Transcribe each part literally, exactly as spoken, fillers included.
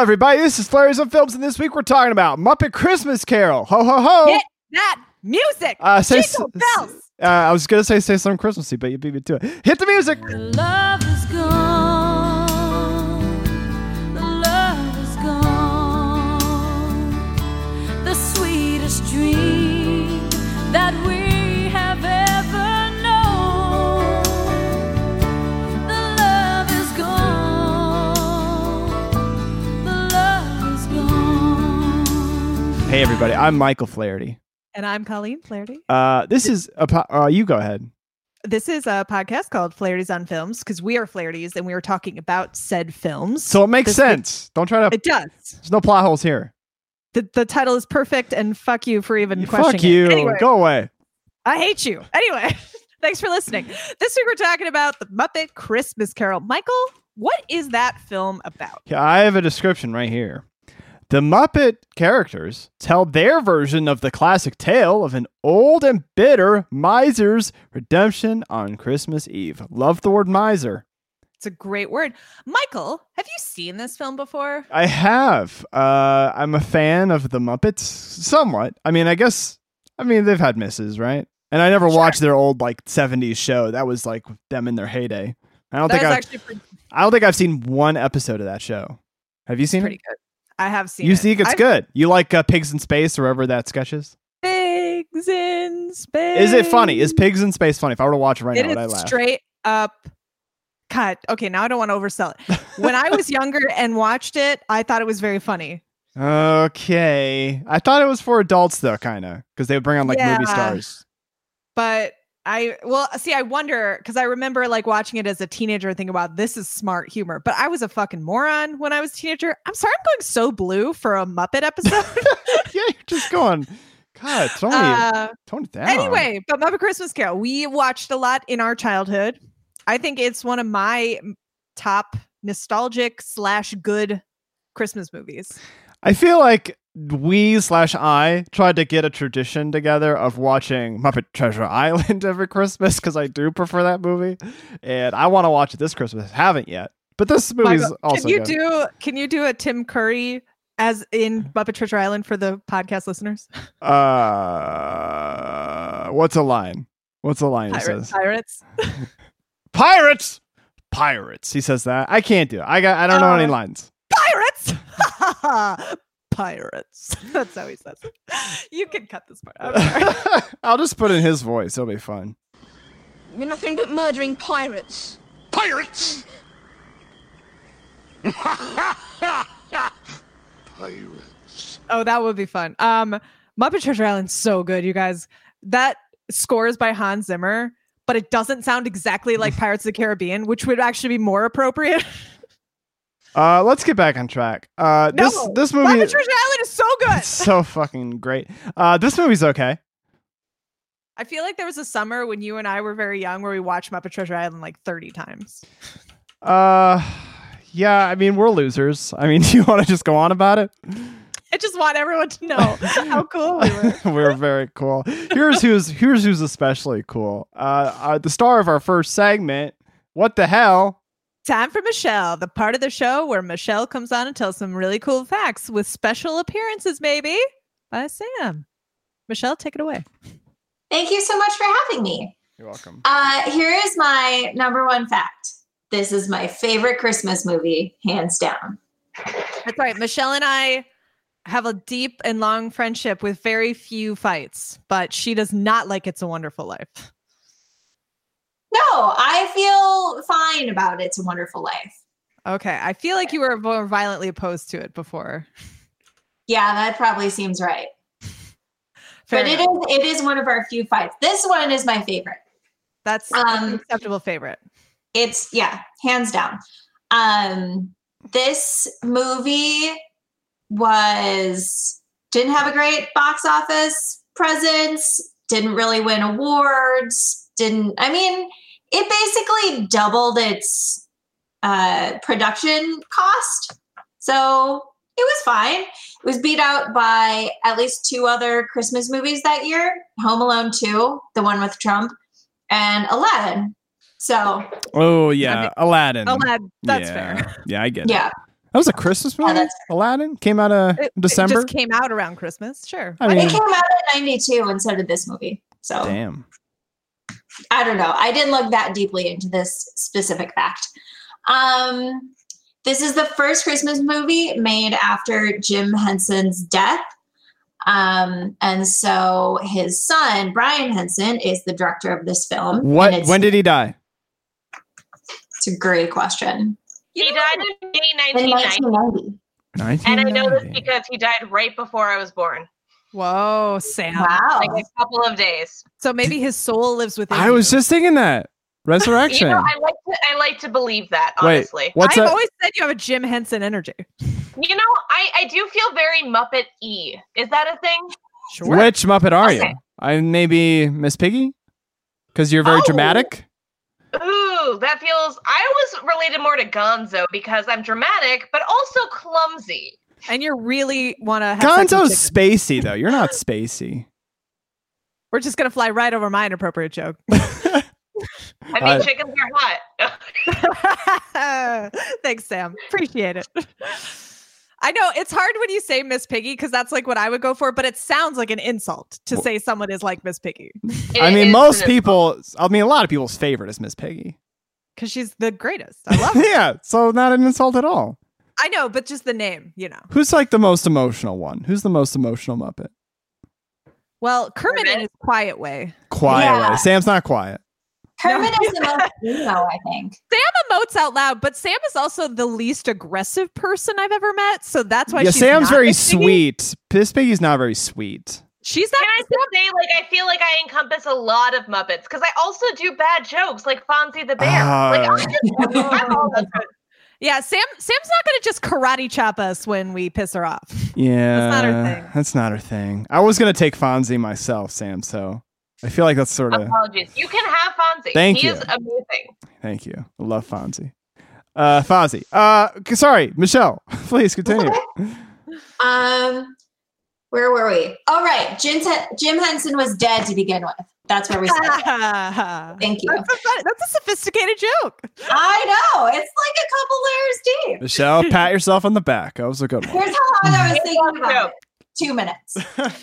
everybody, this is Flares on Films, and this week we're talking about Muppet Christmas Carol. Ho, ho, ho. Get that music. Uh, say, Jingle bells. Uh, I was going to say say something Christmassy, but you beat me to it. Hit the music. Love is gone. The love is gone. The sweetest dream that we have ever known. The love is gone. The love is gone. Hey, everybody. I'm Michael Flaherty. And I'm Colleen Flaherty. Uh, this is a po- uh, you go ahead. This is a podcast called Flaherty's on Films because we are Flaherty's and we are talking about said films. So it makes This sense. Don't try to. It does. There's no plot holes here. The the title is perfect, and fuck you for even You- questioning Fuck you. it. Anyway, Go away. I hate you. Anyway, thanks for listening. This week we're talking about The Muppet Christmas Carol. Michael, what is that film about? Yeah, I have a description right here. The Muppet characters tell their version of the classic tale of an old and bitter miser's redemption on Christmas Eve. Love the word miser. It's a great word. Michael, have you seen this film before? I have. Uh, I'm a fan of the Muppets, somewhat. I mean, I guess, I mean, they've had misses, right? And I never Sure. watched their old, like, seventies show. That was, like, them in their heyday. I don't That think was I've, actually pretty, I don't think I've seen one episode of that show. Have you seen pretty it? good. I have seen You it. think it's I've- good? You like uh, Pigs in Space or wherever that sketch is? Pigs in space. Is it funny? Is Pigs in Space funny? If I were to watch it right It now, would I is laugh? straight up cut. Okay, now I don't want to oversell it. When I was younger and watched it, I thought it was very funny. Okay. I thought it was for adults, though, kind of, because they would bring on, like, movie Yeah. stars. But I, well, see, I wonder, because I remember like watching it as a teenager and thinking about this is smart humor, but I was a fucking moron when I was a teenager. I'm sorry, I'm going so blue for a Muppet episode. Yeah, you're just going, God, Tony, uh, tone it down. anyway, but Muppet Christmas Carol, we watched a lot in our childhood. I think it's one of my top nostalgic slash good Christmas movies. I feel like we slash I tried to get a tradition together of watching Muppet Treasure Island every Christmas because I do prefer that movie, and I want to watch it this Christmas. Haven't yet, but this movie's Michael, also can you good. do can you do a Tim Curry as in Muppet Treasure Island for the podcast listeners? Uh, what's a line? What's a line he Pirates, says? pirates. Pirates, pirates. He says that. I can't do it. I got. I don't know Uh, any lines. Pirates! Pirates. That's how he says it. You can cut this part out. I'm sorry. I'll just put in his voice. It'll be fun. You're nothing but murdering pirates. Pirates! Pirates. Oh, that would be fun. Um, Muppet Treasure Island's so good, you guys. That score is by Hans Zimmer, but it doesn't sound exactly like Pirates of the Caribbean, which would actually be more appropriate. Uh, let's get back on track. Uh, No, this this movie Muppet Treasure Island is so good. it's so fucking great. Uh, this movie's okay. I feel like there was a summer when you and I were very young where we watched Muppet Treasure Island like thirty times. Uh, yeah. I mean, we're losers. I mean, do you want to just go on about it? I just want everyone to know how cool we were. We're very cool. Here's who's here's who's especially cool. Uh, uh, the star of our first segment. What the hell? Time for Michelle, the part of the show where Michelle comes on and tells some really cool facts with special appearances, maybe, by Sam. Michelle, take it away. Thank you so much for having me. You're welcome. Uh, here is my number one fact. This is my favorite Christmas movie, hands down. That's right. Michelle and I have a deep and long friendship with very few fights, but she does not like It's a Wonderful Life. No, I feel fine about It's a Wonderful Life. Okay. I feel like you were more violently opposed to it before. Yeah, that probably seems right. Fair but it enough. is it is one of our few fights. This one is my favorite. That's um, an acceptable favorite. It's yeah, hands down. Um, this movie was didn't have a great box office presence, didn't really win awards, didn't I mean, it basically doubled its uh, production cost. So it was fine. It was beat out by at least two other Christmas movies that year, Home Alone two, the one with Trump, and Aladdin. So Oh yeah, I mean, Aladdin. Aladdin, that's yeah. fair. Yeah, I get it. yeah. That was a Christmas movie. Yeah, that's- Aladdin came out uh, It, in December. It just came out around Christmas. Sure. I It mean, came out in ninety-two, and so did this movie. So damn. I don't know. I didn't look that deeply into this specific fact. Um, this is the first Christmas movie made after Jim Henson's death. Um, and so his son, Brian Henson, is the director of this film. and What? it's, When did he die? it's a great question. He died in May In nineteen ninety. nineteen ninety. And I know this nineteen ninety. because he died right before I was born. Whoa, Sam. Wow. Like a couple of days. So maybe his soul lives within I was you. just thinking that resurrection. You know, I like to I like to believe that, Wait, honestly. what's I've that? always said you have a Jim Henson energy. You know, I, I do feel very Muppet-y. Is that a thing? Sure. Which Muppet are you? Okay. I maybe Miss Piggy, because you're very Oh. dramatic. Ooh, that feels I was related more to Gonzo because I'm dramatic, but also clumsy. And you really want to have sex with Gonzo's chickens. spacey though. You're not spacey. We're just going to fly right over my inappropriate joke. I mean, Uh, chickens are hot. Thanks, Sam. Appreciate it. I know it's hard when you say Miss Piggy because that's like what I would go for, but it sounds like an insult to say someone is like Miss Piggy It I mean, is most an- people. I mean, a lot of people's favorite is Miss Piggy. because she's the greatest. I love her. Yeah, so not an insult at all. I know, but just the name, you know. Who's like the most emotional one? Who's the most emotional Muppet? Well, Kermit in Kermit? his quiet way. Quiet Yeah. way. Sam's not quiet. Kermit is the most emo, I think. Sam emotes out loud, but Sam is also the least aggressive person I've ever met. So that's why Yeah, she's Sam's not very Miss Piggy. sweet. Miss Piggy's not very sweet. She's not. Can I just say, like, I feel like I encompass a lot of Muppets because I also do bad jokes, like Fonzie the Bear. like, I'm, just, I'm all those good. Yeah, Sam. Sam's not going to just karate chop us when we piss her off. Yeah, not her thing. That's not her thing. I was gonna take Fonzie myself, Sam. So I feel like that's sort of. Apologies. You can have Fonzie. Thank he you. is amazing. Thank you. I love Fonzie. Uh, Fonzie. Uh, c- sorry, Michelle. Please continue. Um, where were we? All right, Jim, Jim Henson was dead to begin with. That's where we started. that's, Thank you. a, fun- that's a sophisticated joke. I know. It's like a couple layers deep. Michelle, pat yourself on the back. That was a good one. Here's how long I was thinking Joke. about it. Two minutes.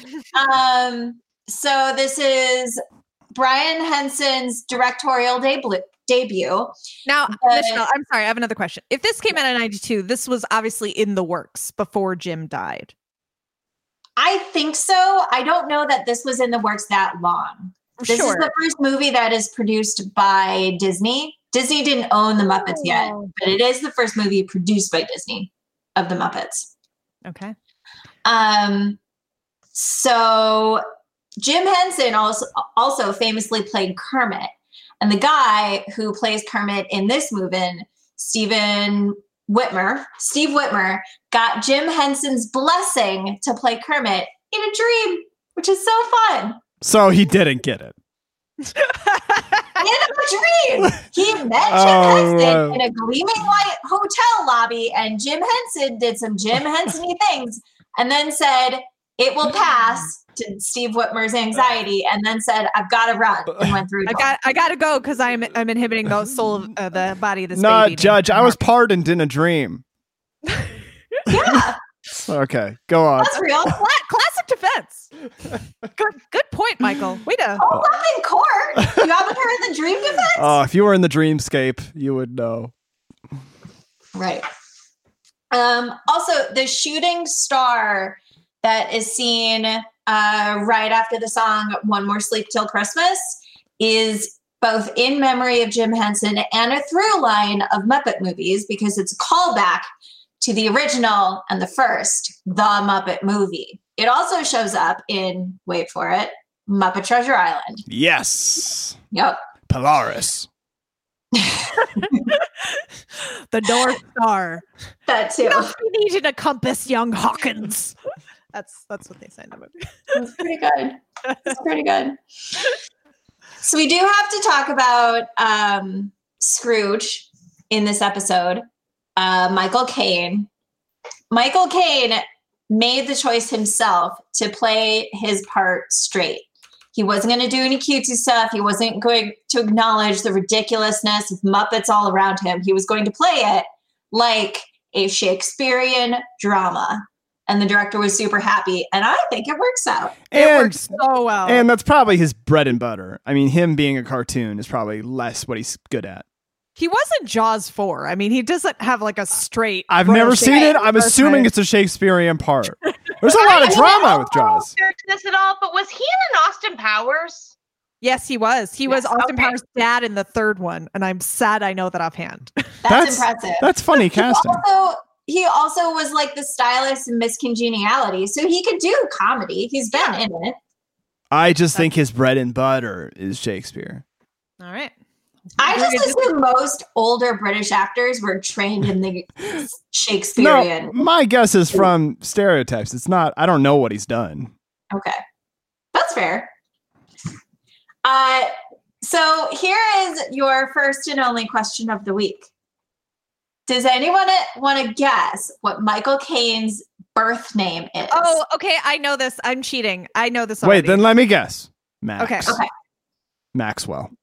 um, so this is Brian Henson's directorial debut. Debut. Now, But- Michelle, I'm sorry. I have another question. If this came out in ninety-two, this was obviously in the works before Jim died. I think so. I don't know that this was in the works that long. This sure. is the first movie that is produced by Disney. Disney didn't own the Muppets yet, Oh. but it is the first movie produced by Disney of the Muppets. Okay. Um, so Jim Henson also also famously played Kermit, and the guy who plays Kermit in this movie, Stephen Whitmer, Steve Whitmer, got Jim Henson's blessing to play Kermit in a dream, which is so fun. So he didn't get it. In a dream, he met Jim Oh, Henson wow. in a gleaming white hotel lobby, and Jim Henson did some Jim Henson-y things, and then said, "It will pass," to Steve Whitmer's anxiety, and then said, "I've got to run," and went through. I got. I got to go because I'm. I'm inhibiting the soul of uh, the body of this Nah, baby. Judge, I was pardoned in a dream. Yeah, Okay, go on. that's real. Cla- classic defense. Good. Good point, Michael. Wait a. Oh, up in court. You haven't heard the dream defense? Oh, if you were in the dreamscape, you would know. Right. Um, also, the shooting star that is seen uh, right after the song One More Sleep Till Christmas is both in memory of Jim Henson and a through line of Muppet movies because it's a callback to the original and the first, The Muppet Movie. It also shows up in, wait for it, Muppet Treasure Island. Yes, Yep. Polaris. The North Star. That too. We need a compass, young Hawkins. That's that's what they say in the movie. That's pretty good. That's pretty good. So we do have to talk about um, Scrooge in this episode. Uh, Michael Caine. Michael Caine made the choice himself to play his part straight. He wasn't going to do any cutesy stuff. He wasn't going to acknowledge the ridiculousness of Muppets all around him. He was going to play it like a Shakespearean drama. And the director was super happy. And I think it works out. It And, works so well. and that's probably his bread and butter. I mean, him being a cartoon is probably less what he's good at. He wasn't Jaws four. I mean, he doesn't have like a straight. I've bro never seen it. Shakespeare I'm assuming person. it's a Shakespearean part. There's a lot of drama with Jaws. Search this at all, but was he in an Austin Powers? Yes, he was. He was Yes, Austin okay. Powers' dad in the third one, and I'm sad I know that offhand. That's, That's- impressive. That's funny He casting. also, he also was like the stylist in Miss Congeniality. So he could do comedy. He's been Yeah. in it. I just think his bread and butter is Shakespeare. All right. I We're just gonna assume most older British actors were trained in the Shakespearean. No, my guess is from stereotypes. It's not. I don't know what he's done. Okay. That's fair. Uh, so here is your first and only question of the week. Does anyone want to guess what Michael Caine's birth name is? Oh, okay. I know this. I'm cheating. I know this Wait, already. then let me guess. Max. Okay. Okay. Maxwell.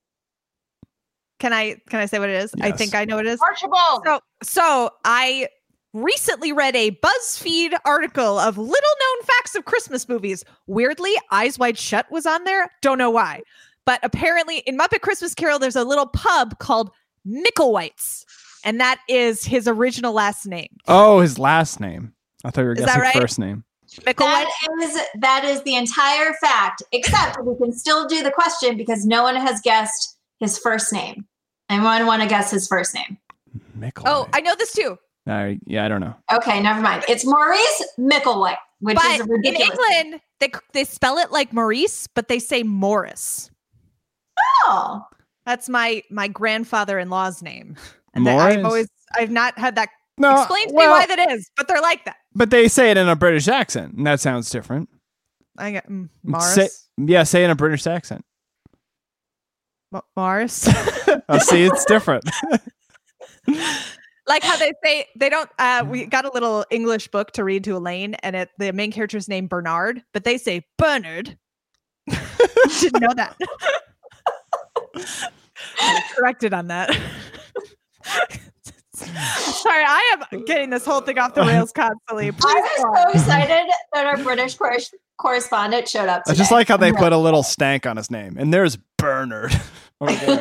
Can I can I say what it is? I Yes. think I know what it is. Archibald. So so I recently read a BuzzFeed article of little known facts of Christmas movies. Weirdly, Eyes Wide Shut was on there. Don't know why. But apparently in Muppet Christmas Carol, there's a little pub called Micklewhite's. And that is his original last name. Oh, his last name. I thought you were Is that guessing right? first name. Micklewhite. That is that is the entire fact, except we can still do the question because no one has guessed his first name. Anyone want to guess his first name? Micklewhite. Oh, I know this too. Uh, yeah, I don't know. Okay, never mind. It's Maurice Micklewhite, which But is a in ridiculous. England, they they spell it like Maurice, but they say Morris. Oh, That's my my grandfather-in-law's name. And that Morris? I've always I've not had that No, explained to well, me why that is, but they're like that. but they say it in a British accent, and that sounds different. I got mm, Morris. Say, yeah, say it in a British accent. M- Morris. Oh, see, it's different. Like how they say they don't uh we got a little English book to read to Elaine, and it the main character's name Bernard, but they say Bernard. Didn't know that. I was corrected on that. Sorry, I am getting this whole thing off the rails constantly. Please I go was on. so excited that our British cor- correspondent showed up I today. just like how they put a little stank on his name, and there's Bernard. over there.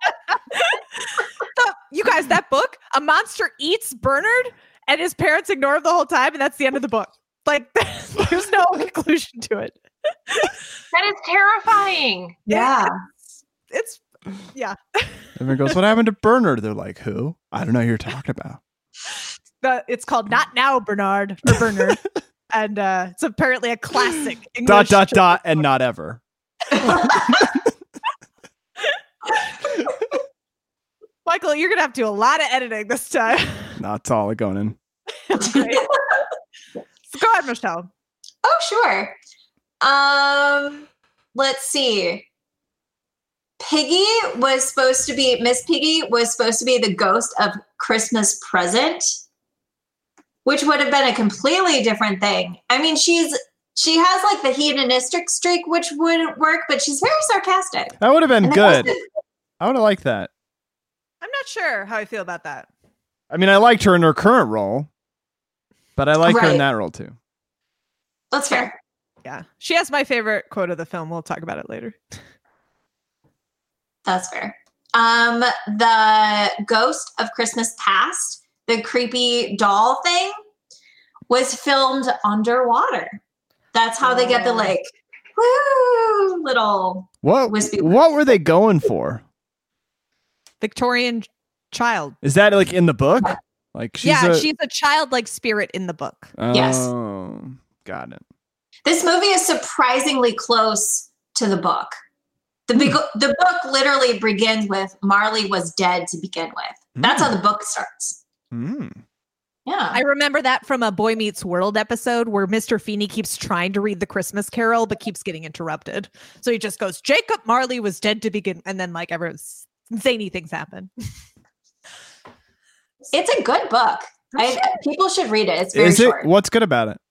The- you guys, that book, a monster eats Bernard, and his parents ignore him the whole time, and that's the end of the book. Like, there's no conclusion to it. That is terrifying. Yeah. It's yeah. Everyone goes, "What happened to Bernard?" They're like, "Who? I don't know who you're talking about." The, it's called Not Now, Bernard or Bernard, and uh, it's apparently a classic. English dot dot children's dot and book. not ever. Michael, you're gonna have to do a lot of editing this time. That's all going in. Great. So go ahead, Michelle. Oh, sure. Um, let's see. Piggy was supposed to be Miss Piggy was supposed to be the ghost of Christmas Present, which would have been a completely different thing. I mean, she's she has like the hedonistic streak, which would work, but she's very sarcastic. That would have been And good. also- I would have liked that. I'm not sure how I feel about that. I mean, I liked her in her current role, but I like her in Right. that role too. That's fair. Yeah, she has my favorite quote of the film. We'll talk about it later. That's fair. Um, the Ghost of Christmas Past, the creepy doll thing, was filmed underwater. That's how they get the Oh. like, woo, little. What? Wispy What were they going for? Victorian child. Is that like in the book? Like she's yeah, a, she's a childlike spirit in the book. Yes. Oh, got it. This movie is surprisingly close to the book. The big, the book literally begins with Marley was dead to begin with. That's how the book starts. Hmm. Yeah. I remember that from a Boy Meets World episode where Mister Feeney keeps trying to read the Christmas Carol but keeps getting interrupted. So he just goes, Jacob Marley was dead to begin, and then like ever zany things happen. It's a good book. I, people should read it. It's very Is it? short. What's good about it?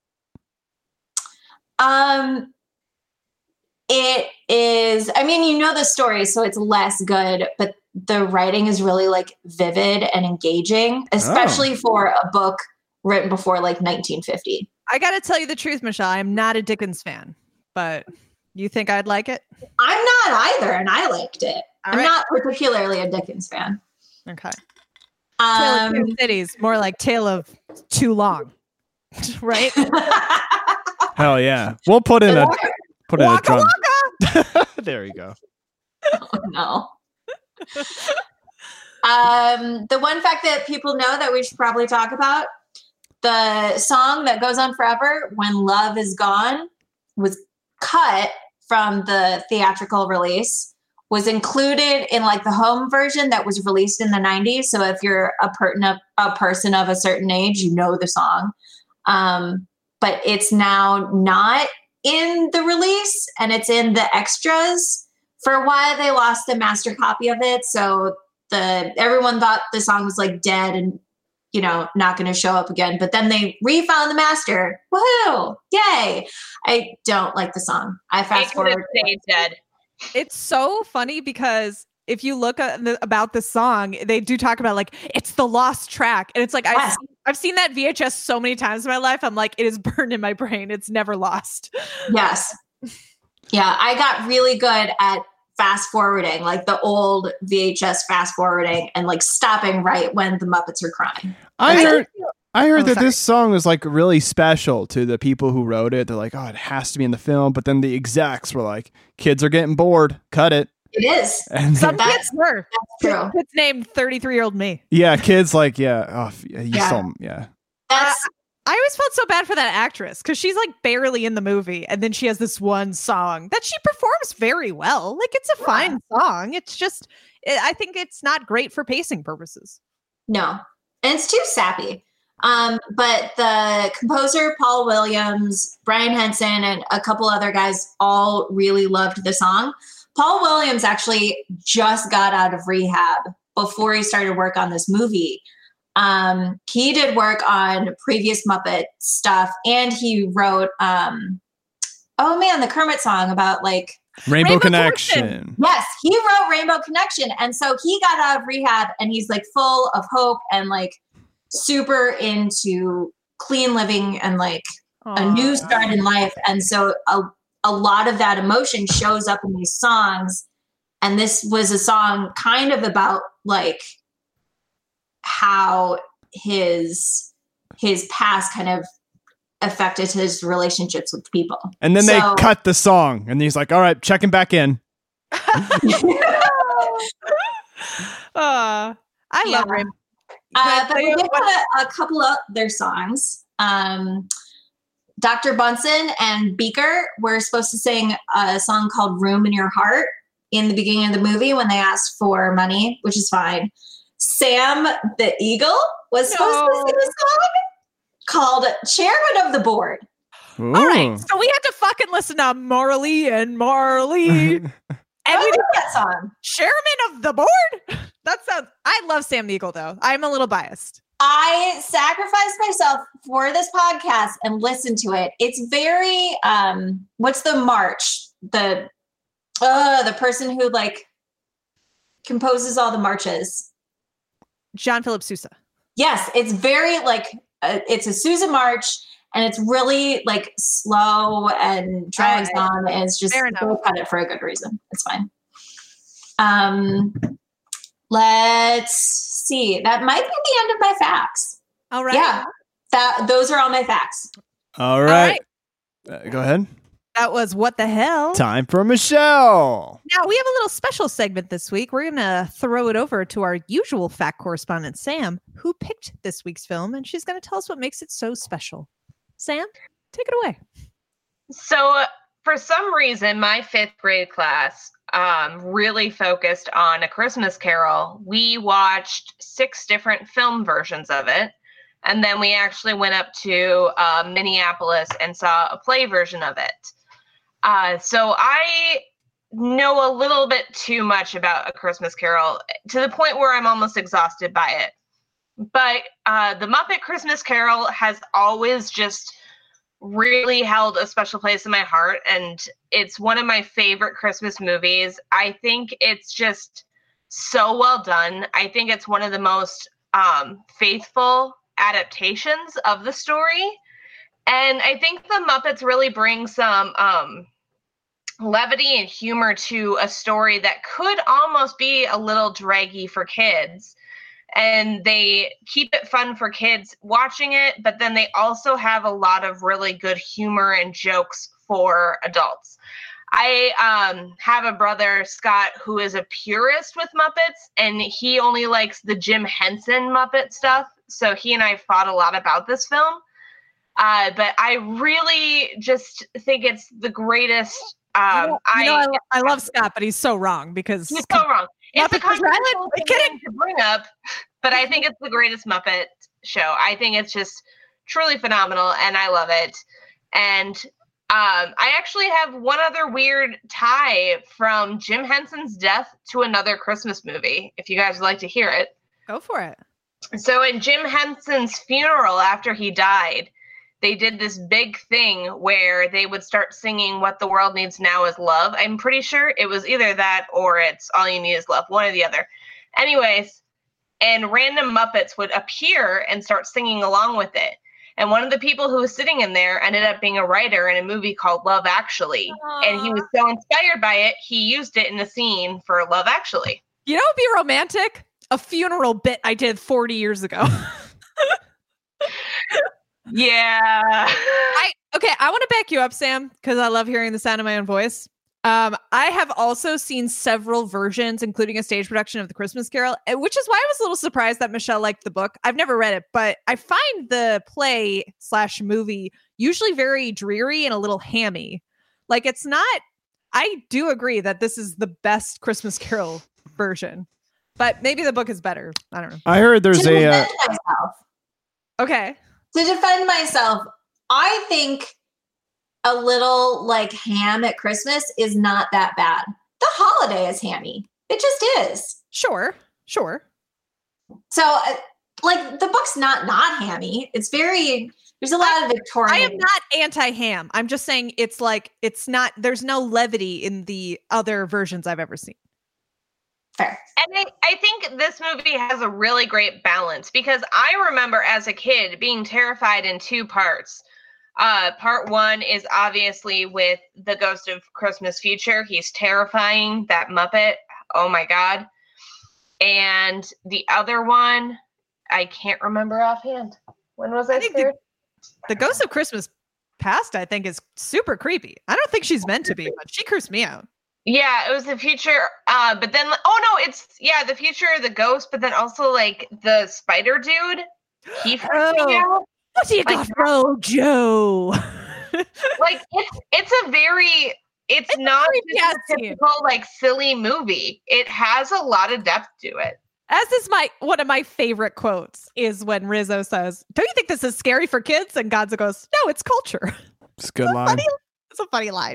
Um, it is. I mean, you know the story, so it's less good. But the writing is really like vivid and engaging, especially oh. for a book written before like nineteen fifty. I got to tell you the truth, Michelle. I'm not a Dickens fan, but you think I'd like it? I'm not either, and I liked it. All I'm right. not particularly a Dickens fan. Okay. Um, Tale of Two Cities, more like Tale of Too Long, right? Hell yeah. We'll put in a put in waka, a drum. waka. There you go. Oh, no. um, the one fact that people know that we should probably talk about, the song that goes on forever, When Love Is Gone, was cut from the theatrical release, was included in like the home version that was released in the nineties. So if you're a, per- a person of a certain age, you know the song. Um, but it's now not in the release, and it's in the extras. For a while, they lost the master copy of it. So the everyone thought the song was like dead and, you know, not going to show up again. But then they refound the master. Woohoo! Yay! I don't like the song. I fast forward. Stay dead. It's so funny because if you look at the, about the song, they do talk about like it's the lost track, and it's like Yes. I've, I've seen that V H S so many times in my life. I'm like, it is burned in my brain. It's never lost. Yes. Yeah, I got really good at fast forwarding, like the old V H S fast forwarding, and like stopping right when the Muppets are crying. I Right? heard I heard Oh, that sorry. this song was like really special to the people who wrote it. They're like, oh, it has to be in the film. But then the execs were like, kids are getting bored. Cut it. It is. And Some That's- kids were. True. Kids named thirty-three year old me. yeah, kids like, yeah, oh, f- you Yeah. saw 'em, yeah. That's I always felt so bad for that actress because she's like barely in the movie, and then she has this one song that she performs very well. Like it's a Yeah. fine song. It's just, it, I think it's not great for pacing purposes. no, and it's too sappy. Um, but the composer, Paul Williams, Brian Henson, and a couple other guys all really loved the song. Paul Williams actually just got out of rehab before he started work on this movie. Um, he did work on previous Muppet stuff, and he wrote, um, oh man, the Kermit song about like, Rainbow, Rainbow Connection. Connection. yes, he wrote Rainbow Connection. And so he got out of rehab and he's like full of hope and like super into clean living and like a new start in life. And so a, a lot of that emotion shows up in these songs. And this was a song kind of about like how his his past kind of affected his relationships with people. And then So- they cut the song. And he's like, all right, checking back in. Uh, I Yeah. love Rainbow. Uh, Can I but tell we you did what- put a, a couple of their songs. Um, Doctor Bunsen and Beaker were supposed to sing a song called Room in Your Heart in the beginning of the movie when they asked for money, which is fine. Sam the Eagle was supposed to No. sing a song called Chairman of the Board. Ooh. All right, so we had to fucking listen to Marley and Marley. And I we like did that song. Chairman of the Board. That sounds. I love Sam the Eagle though. I'm a little biased. I sacrificed myself for this podcast and listened to it. It's very um what's the march? The uh the person who like composes all the marches. John Philip Sousa. Yes, it's very like uh, it's a Sousa march, and it's really like slow and drags All right. on, and it's just Fair they enough. cut it for a good reason. It's fine. Um let's see. That might be the end of my facts. All right. Yeah. That those are all my facts. All right. Uh, go ahead. That was What the Hell. Time for Michelle. Now we have a little special segment this week. We're gonna throw it over to our usual fact correspondent, Sam, who picked this week's film, and she's gonna tell us what makes it so special. Sam, take it away. So, uh, for some reason, my fifth grade class um, really focused on A Christmas Carol. We watched six different film versions of it. And then we actually went up to uh, Minneapolis and saw a play version of it. Uh, so I know a little bit too much about A Christmas Carol to the point where I'm almost exhausted by it. But uh, the Muppet Christmas Carol has always just really held a special place in my heart, and it's one of my favorite Christmas movies. I think it's just so well done. I think it's one of the most um, faithful adaptations of the story. And I think the Muppets really bring some um, levity and humor to a story that could almost be a little draggy for kids. And they keep it fun for kids watching it, but then they also have a lot of really good humor and jokes for adults. I um, have a brother, Scott, who is a purist with Muppets, and he only likes the Jim Henson Muppet stuff. So he and I fought a lot about this film. Uh, but I really just think it's the greatest. Um, you know, I, you know, I, lo- I love Scott, but he's so wrong because he's so wrong. It's a Muppet Treasure Island? controversial Are you kidding? thing to bring up, but I think it's the greatest Muppet show. I think it's just truly phenomenal, and I love it. And um, I actually have one other weird tie from Jim Henson's death to another Christmas movie, if you guys would like to hear it. Go for it. So in Jim Henson's funeral after he died, they did this big thing where they would start singing What the World Needs Now is Love. I'm pretty sure it was either that or it's All You Need is Love, one or the other. Anyways, and random Muppets would appear and start singing along with it. And one of the people who was sitting in there ended up being a writer in a movie called Love Actually. Aww. And he was so inspired by it, he used it in a scene for Love Actually. You know what would be romantic? A funeral bit I did forty years ago. Yeah. I okay, I want to back you up, Sam, because I love hearing the sound of my own voice. Um, I have also seen several versions, including a stage production of The Christmas Carol, which is why I was a little surprised that Michelle liked the book. I've never read it, but I find the play slash movie usually very dreary and a little hammy. Like, it's not, I do agree that this is the best Christmas Carol version, but maybe the book is better. I don't know. I heard there's to a. Uh, defend myself, Okay. to defend myself, I think a little like ham at Christmas is not that bad. The holiday is hammy. It just is. Sure. Sure. So, uh, like, the book's not not hammy. It's very. There's a lot I, of Victorian. I am not anti-ham. I'm just saying it's like it's not. There's no levity in the other versions I've ever seen. Fair. And I, I think this movie has a really great balance because I remember as a kid being terrified in two parts. Uh, part one is obviously with the Ghost of Christmas Future. He's terrifying, that Muppet. Oh my God. And the other one, I can't remember offhand. When was I, I scared? The, the Ghost of Christmas Past, I think, is super creepy. I don't think she's meant to be, but she creeps me out. Yeah, it was the future. Uh, but then, oh no, it's, yeah, the future, the ghost, but then also like the spider dude. He freaked oh. me out. What do you like, got, Rojo? Like, it's it's a very, it's, it's not just a typical, like, silly movie. It has a lot of depth to it. As is my, one of my favorite quotes is when Rizzo says, "Don't you think this is scary for kids?" And Gonzo goes, "No, it's culture." It's a good it's line. A funny, it's a funny line.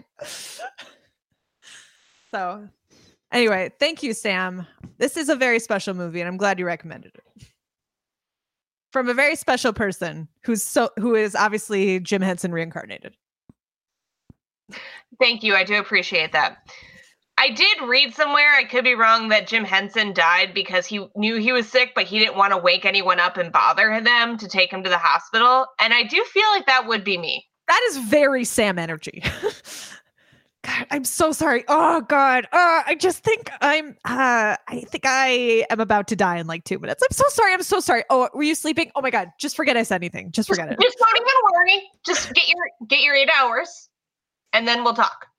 So, anyway, thank you, Sam. This is a very special movie, and I'm glad you recommended it. From a very special person who's so who is obviously Jim Henson reincarnated. Thank you. I do appreciate that. I did read somewhere, I could be wrong, that Jim Henson died because he knew he was sick, but he didn't want to wake anyone up and bother them to take him to the hospital. And I do feel like that would be me. That is very Sam energy. God, I'm so sorry. Oh God. Uh, I just think I'm, uh, I think I am about to die in like two minutes. I'm so sorry. I'm so sorry. Oh, were you sleeping? Oh my God. Just forget I said anything. Just forget it. Just don't even worry. Just get your, get your eight hours and then we'll talk.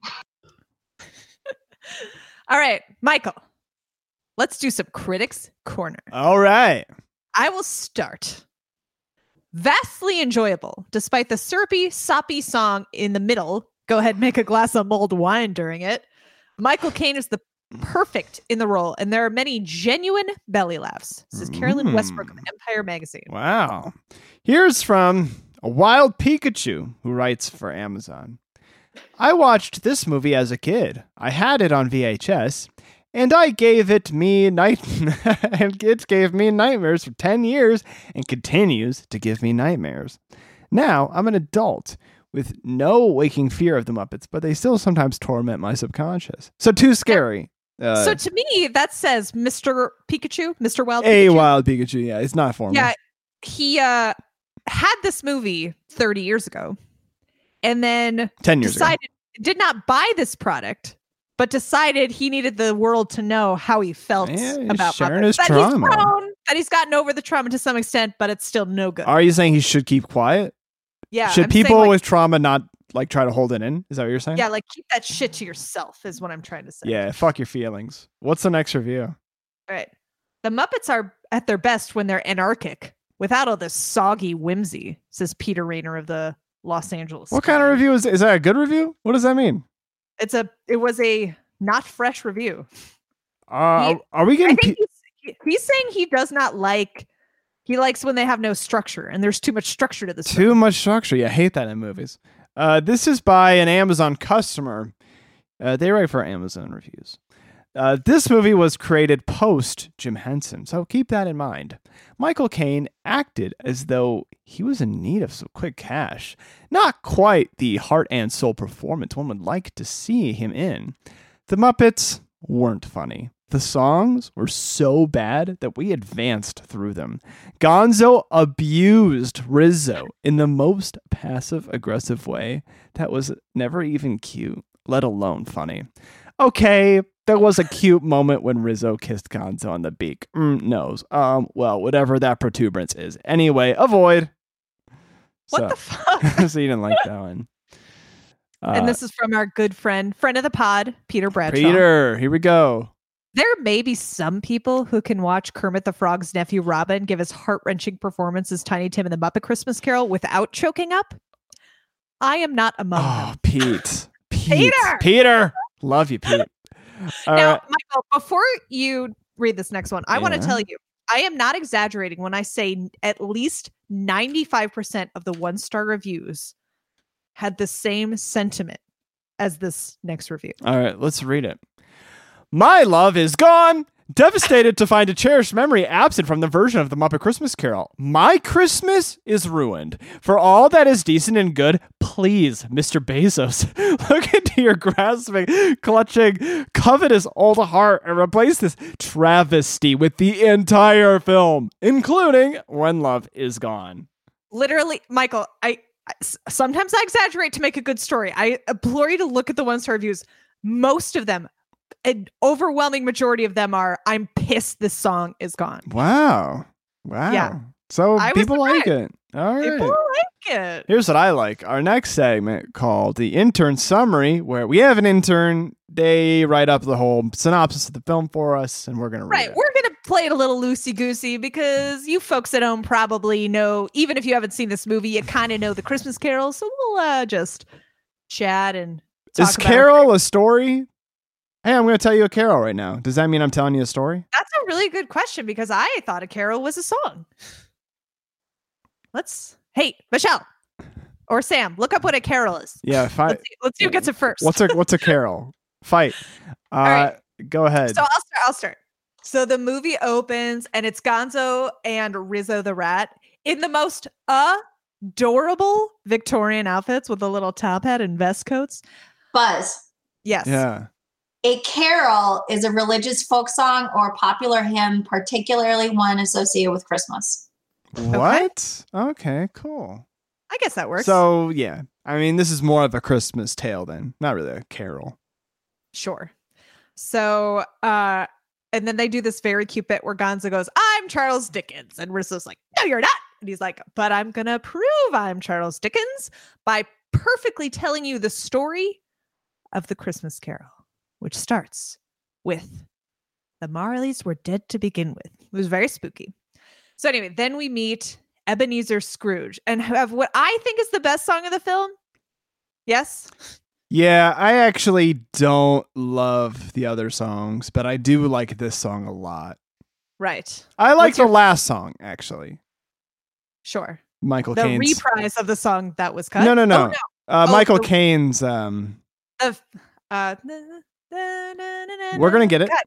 All right, Michael, let's do some Critics Corner. All right. I will start. Vastly enjoyable, despite the syrupy, soppy song in the middle. Go ahead and make a glass of mulled wine during it. Michael Caine is the perfect in the role, and there are many genuine belly laughs. This is Carolyn Mm. Westbrook of Empire Magazine. Wow. Here's from a wild Pikachu who writes for Amazon. I watched this movie as a kid. I had it on V H S, and I gave it me night and it gave me nightmares for ten years and continues to give me nightmares. Now I'm an adult with no waking fear of the Muppets, but they still sometimes torment my subconscious. So too scary. Uh, so to me, that says Mister Pikachu, Mister Wild a Pikachu. wild Pikachu. Yeah, it's not formal. Yeah, he uh, had this movie thirty years ago, and then ten years decided ago. did not buy this product, but decided he needed the world to know how he felt Yeah, he's about sharing Muppets. his that trauma. He's grown, that he's gotten over the trauma to some extent, but it's still no good. Are you saying he should keep quiet? yeah, should I'm saying, people like, with trauma not like try to hold it in? Is that what you're saying? yeah, like keep that shit to yourself is what I'm trying to say. Yeah, fuck your feelings. What's the next review? All right. The Muppets are at their best when they're anarchic, without all this soggy whimsy, says Peter Rayner of the Los Angeles. What kind of review is is that? A good review? What does that mean? It's a. It was a not fresh review. Uh, He- are, are we I getting? think Pe- he's, he's saying he does not like. He likes when they have no structure and there's too much structure to this. Too much structure. Yeah, I hate that in movies. Uh, this is by an Amazon customer. Uh, they write for Amazon reviews. Uh, this movie was created post Jim Henson, so keep that in mind. Michael Caine acted as though he was in need of some quick cash. Not quite the heart and soul performance one would like to see him in. The Muppets weren't funny. The songs were so bad that we advanced through them. Gonzo abused Rizzo in the most passive-aggressive way that was never even cute, let alone funny. Okay, there was a cute moment when Rizzo kissed Gonzo on the beak. Mm, nose. Um, well, whatever that protuberance is. Anyway, avoid. What so, the fuck? so you didn't like that one. Uh, And this is from our good friend, friend of the pod, Peter Bradshaw. Peter, here we go. There may be some people who can watch Kermit the Frog's nephew Robin give his heart-wrenching performance as Tiny Tim in the Muppet Christmas Carol without choking up. I am not among Oh, them. Pete. Pete. Peter! Peter. Love you, Pete. All Now, right. Michael, before you read this next one, I want to Yeah. tell you, I am not exaggerating when I say n- at least ninety-five percent of the one-star reviews had the same sentiment as this next review. All right, let's read it. My love is gone. Devastated to find a cherished memory absent from the version of the Muppet Christmas Carol. My Christmas is ruined. For all that is decent and good, please, Mister Bezos, look into your grasping, clutching, covetous old heart and replace this travesty with the entire film, including When Love Is Gone. Literally, Michael, I, I s- sometimes I exaggerate to make a good story. I implore you to look at the one-star reviews. Most of them, an overwhelming majority of them are, I'm pissed this song is gone. Wow. Wow. Yeah. So I was people like surprised. it. All right. People like it. Here's what I like. Our next segment called the Intern Summary, where we have an intern. They write up the whole synopsis of the film for us, and we're going to read Right. it. We're going to play it a little loosey-goosey because you folks at home probably know, even if you haven't seen this movie, you kind of know the Christmas Carol. So we'll uh, just chat and talk Is about it. Carol a story? Hey, I'm going to tell you a Carol right now. Does that mean I'm telling you a story? That's a really good question because I thought a carol was a song. Let's, hey, Michelle or Sam, look up what a carol is. Yeah. If I, Let's see, let's see who gets it first. what's a what's a Carol? Fight. Uh, right. Go ahead. So I'll start. I'll start. So the movie opens and it's Gonzo and Rizzo the Rat in the most adorable Victorian outfits with a little top hat and vest coats. Buzz. Yes. yeah. A carol is a religious folk song or popular hymn, particularly one associated with Christmas. What? Okay. Cool. I guess that works. So yeah, I mean, this is more of a Christmas tale then, not really a carol. Sure. So, uh, and then they do this very cute bit where Gonzo goes, I'm Charles Dickens. And Rizzo's like, no, you're not. And he's like, but I'm going to prove I'm Charles Dickens by perfectly telling you the story of the Christmas Carol, which starts with the Marleys were dead to begin with. It was very spooky. So anyway, then we meet Ebenezer Scrooge and have what I think is the best song of the film. Yes. Yeah, I actually don't love the other songs, but I do like this song a lot. Right. I like What's the your- last song actually. Sure. Michael The Caine's. reprise of the song that was cut. No, no, no. Oh, no. Uh, Oh, Michael the- Caine's. Um, The, uh, We're gonna get it. God,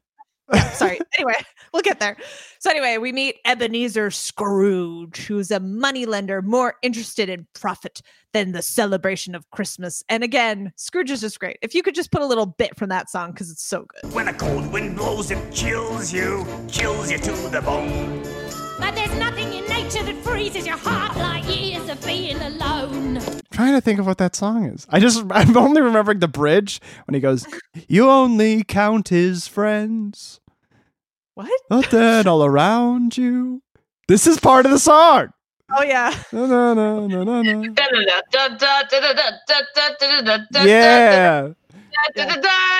Yeah, sorry. Anyway, we'll get there. So anyway, we meet Ebenezer Scrooge, who's a moneylender more interested in profit than the celebration of Christmas. And again, Scrooge is just great. If you could just put a little bit from that song, because it's so good. When a cold wind blows, it chills you, chills you to the bone. But there's nothing in nature that freezes your heart like years of being alone. Trying to think of what that song is. I just I'm only remembering the bridge when he goes, "You only count his friends, What? but then all around you." This is part of the song. Oh, yeah. No, no, no, no, no, no. Yeah. Yeah.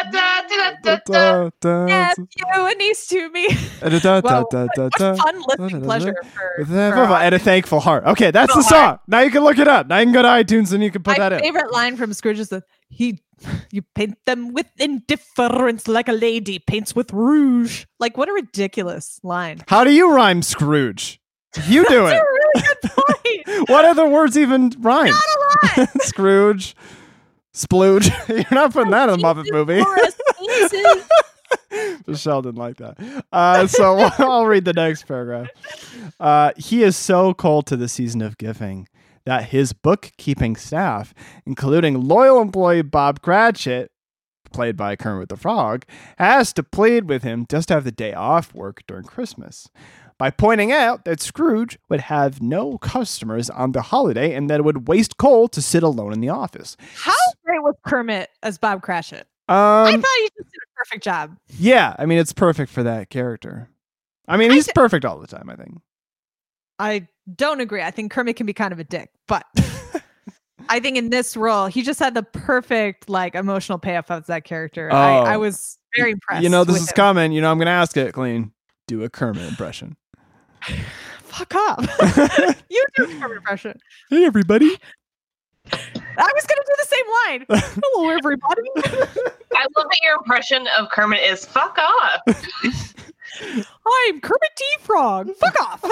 Yeah, you and niece to me. Well, what fun listening pleasure for, for our And a thankful heart. Okay, that's the song. Now you can look it up. Now you can go to iTunes and you can put My that in. favorite line from Scrooge is that he, you paint them with indifference like a lady paints with rouge. Like, what a ridiculous line. How do you rhyme Scrooge? You do That's it. a really good point. What other words even rhyme? Not a lot. Scrooge, splooge. You're not putting that in a Muppet movie. Michelle didn't like that. Uh, so I'll read the next paragraph. Uh, he is so cold to the season of giving that his bookkeeping staff, including loyal employee Bob Cratchit, played by Kermit the Frog, has to plead with him just to have the day off work during Christmas, by pointing out that Scrooge would have no customers on the holiday and that it would waste coal to sit alone in the office. How great was Kermit as Bob Cratchit? Um, I thought he just did a perfect job. yeah, I mean, it's perfect for that character. I mean, I he's d- perfect all the time, I think. I don't agree. I think Kermit can be kind of a dick, but I think in this role, he just had the perfect like emotional payoff of that character. Oh. I, I was very impressed. You know, this with is him. coming. You know, I'm going to ask it, Clean. Do a Kermit impression. Fuck off. You do a Kermit impression. Hey, everybody. I was going to do the same line. Hello, everybody. I love that your impression of Kermit is fuck off. I'm Kermit T. Frog. Fuck off.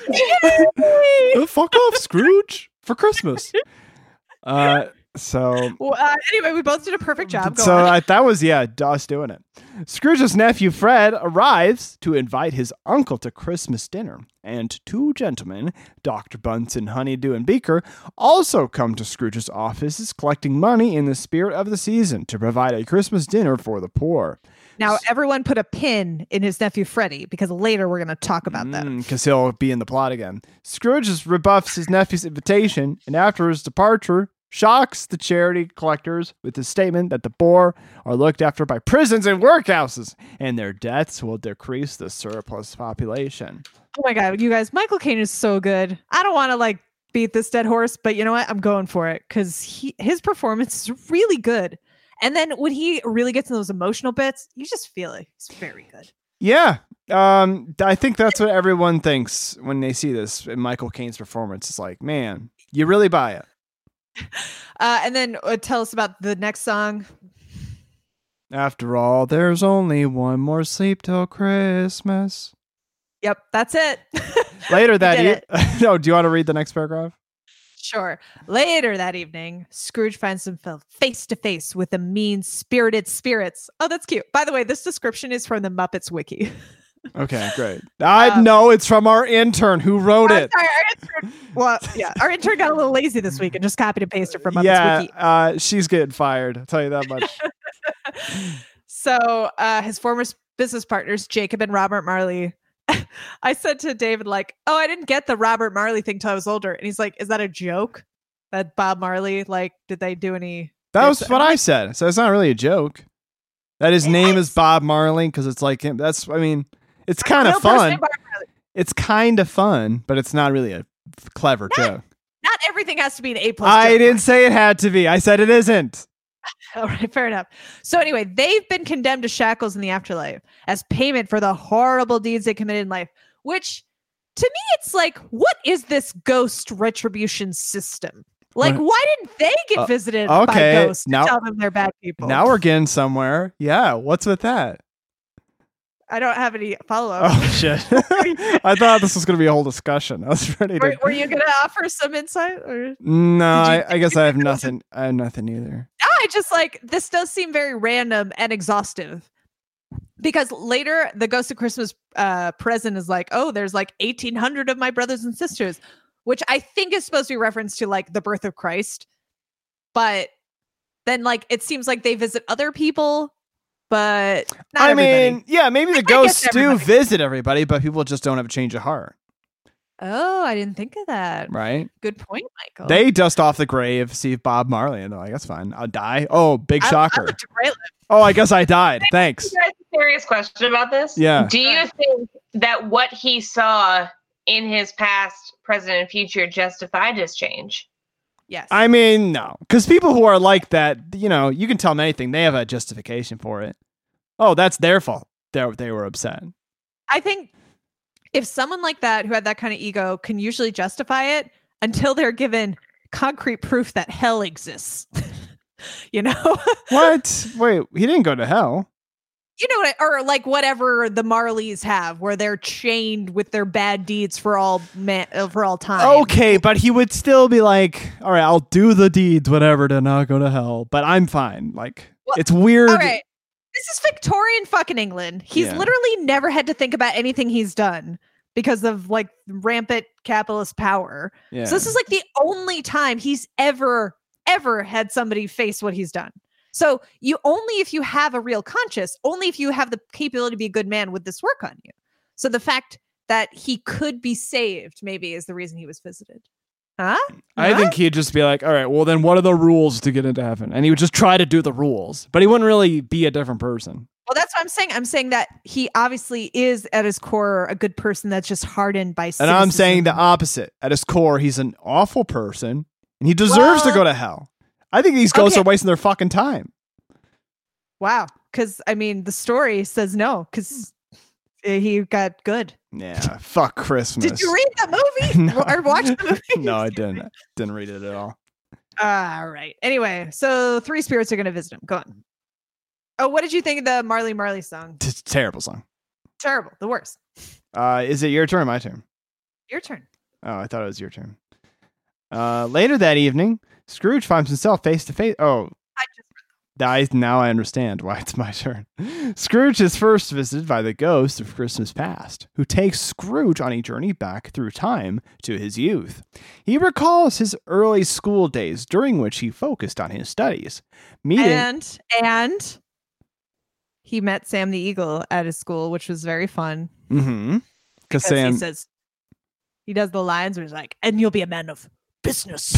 Uh, fuck off, Scrooge, for Christmas. Uh, so... Well, uh, anyway, we both did a perfect job. Go so on. I, that was, yeah, us doing it. Scrooge's nephew Fred arrives to invite his uncle to Christmas dinner, and two gentlemen, Doctor Bunsen, Honeydew, and Beaker, also come to Scrooge's offices collecting money in the spirit of the season to provide a Christmas dinner for the poor. Now, everyone put a pin in his nephew Freddie because later we're going to talk about that. Because he'll be in the plot again. Scrooge just rebuffs his nephew's invitation, and after his departure, shocks the charity collectors with the statement that the poor are looked after by prisons and workhouses, and their deaths will decrease the surplus population. Oh my God, you guys, Michael Caine is so good. I don't want to like beat this dead horse, but you know what? I'm going for it because he his performance is really good. And then when he really gets in those emotional bits, you just feel it. It's very good. Yeah. Um, I think that's what everyone thinks when they see this in Michael Caine's performance. It's like, man, you really buy it. Uh, and then uh, tell us about the next song. After all, there's only one more sleep till Christmas. Yep, that's it. Later that did evening. No, do you want to read the next paragraph? Sure. Later that evening, Scrooge finds himself face to face with the mean-spirited spirits. Oh, that's cute. By the way, this description is from the Muppets Wiki. Okay, great. I Um, know it's from our intern who wrote I'm it. sorry, our intern, well, yeah, our intern got a little lazy this week and just copied and pasted from Muppets Yeah, Wiki. uh, she's getting fired. I'll tell you that much. So uh, his former s- business partners, Jacob and Robert Marley. I said to David, like, oh, I didn't get the Robert Marley thing till I was older. And he's like, is that a joke? That Bob Marley, like, did they do any? That was bits? what I'm I like, said. So it's not really a joke. That his name is Bob Marley because it's like him. That's, I mean, it's kind real of person fun. named Bob Marley. It's kind of fun, but it's not really a f- clever joke. Not everything has to be an A plus. I joke. didn't say it had to be. I said it isn't. All right, fair enough. So anyway, they've been condemned to shackles in the afterlife as payment for the horrible deeds they committed in life, which to me, it's like, what is this ghost retribution system? Like, What- why didn't they get Uh, visited okay, by ghosts now- to tell them they're bad people? Now we're getting somewhere. Yeah. What's with that? I don't have any follow-up. Oh, shit. I thought this was going to be a whole discussion. I was ready to. Were, were you going to offer some insight? Or No, I, I guess I have think it was- nothing. I have nothing either. I just like, this does seem very random and exhaustive. because later the Ghost of Christmas uh, Present is like, oh, there's like eighteen hundred of my brothers and sisters, which I think is supposed to be reference to like the birth of Christ. But then like it seems like they visit other people, but not I everybody. mean, yeah, maybe the I ghosts guess do everybody. visit everybody, but people just don't have a change of heart, Oh, I didn't think of that. right? Good point, Michael. They dust off the grave, see Bob Marley, and they're like, that's fine. I'll die. Oh, big I, shocker. I looked great. Oh, I guess I died. Thanks. You guys a serious question about this? Yeah. Do you think that what he saw in his past, present, and future justified his change? Yes. I mean, no. Because people who are like that, you know, you can tell them anything. They have a justification for it. Oh, that's their fault. They, they were upset. I think if someone like that who had that kind of ego can usually justify it until they're given concrete proof that hell exists. You know? What? Wait, he didn't go to hell. You know what? Or like whatever the Marleys have, where they're chained with their bad deeds for all man, uh, for all time. Okay, but he would still be like, all right, I'll do the deeds, whatever, to not go to hell. But I'm fine. Like, Well, it's weird. All right. This is Victorian fucking England. He's Yeah. literally never had to think about anything he's done because of like rampant capitalist power. Yeah. So this is like the only time he's ever, ever had somebody face what he's done. So you only if you have a real conscience, only if you have the capability to be a good man would this work on you. So the fact that he could be saved maybe is the reason he was visited. Huh? I Huh? think he'd just be like, all right, well, then what are the rules to get into heaven? And he would just try to do the rules, but he wouldn't really be a different person. Well, that's what I'm saying. I'm saying that he obviously is at his core a good person that's just hardened by And I'm saying the cynicism. opposite. At his core, he's an awful person and he deserves to Well- go to hell. I think these ghosts Okay. are wasting their fucking time. Wow. Because, I mean, the story says no, because he got good. Yeah, fuck Christmas. Did you read the movie? No. Or watch the movie? No, I didn't. Didn't read it at all. All right. Anyway, so three spirits are going to visit him. Go on. Oh, what did you think of the Marley Marley song? It's a terrible song. Terrible. The worst. Uh, is it your turn or my turn? Your turn. Oh, I thought it was your turn. Uh, later that evening, Scrooge finds himself face to face. Oh, I just I, now I understand why it's my turn. Scrooge is first visited by the ghost of Christmas past, who takes Scrooge on a journey back through time to his youth. He recalls his early school days, during which he focused on his studies. Meeting, And, and he met Sam the Eagle at his school, which was very fun. mm-hmm, because Because Sam, he says, he does the lines where he's like, and you'll be a man of business.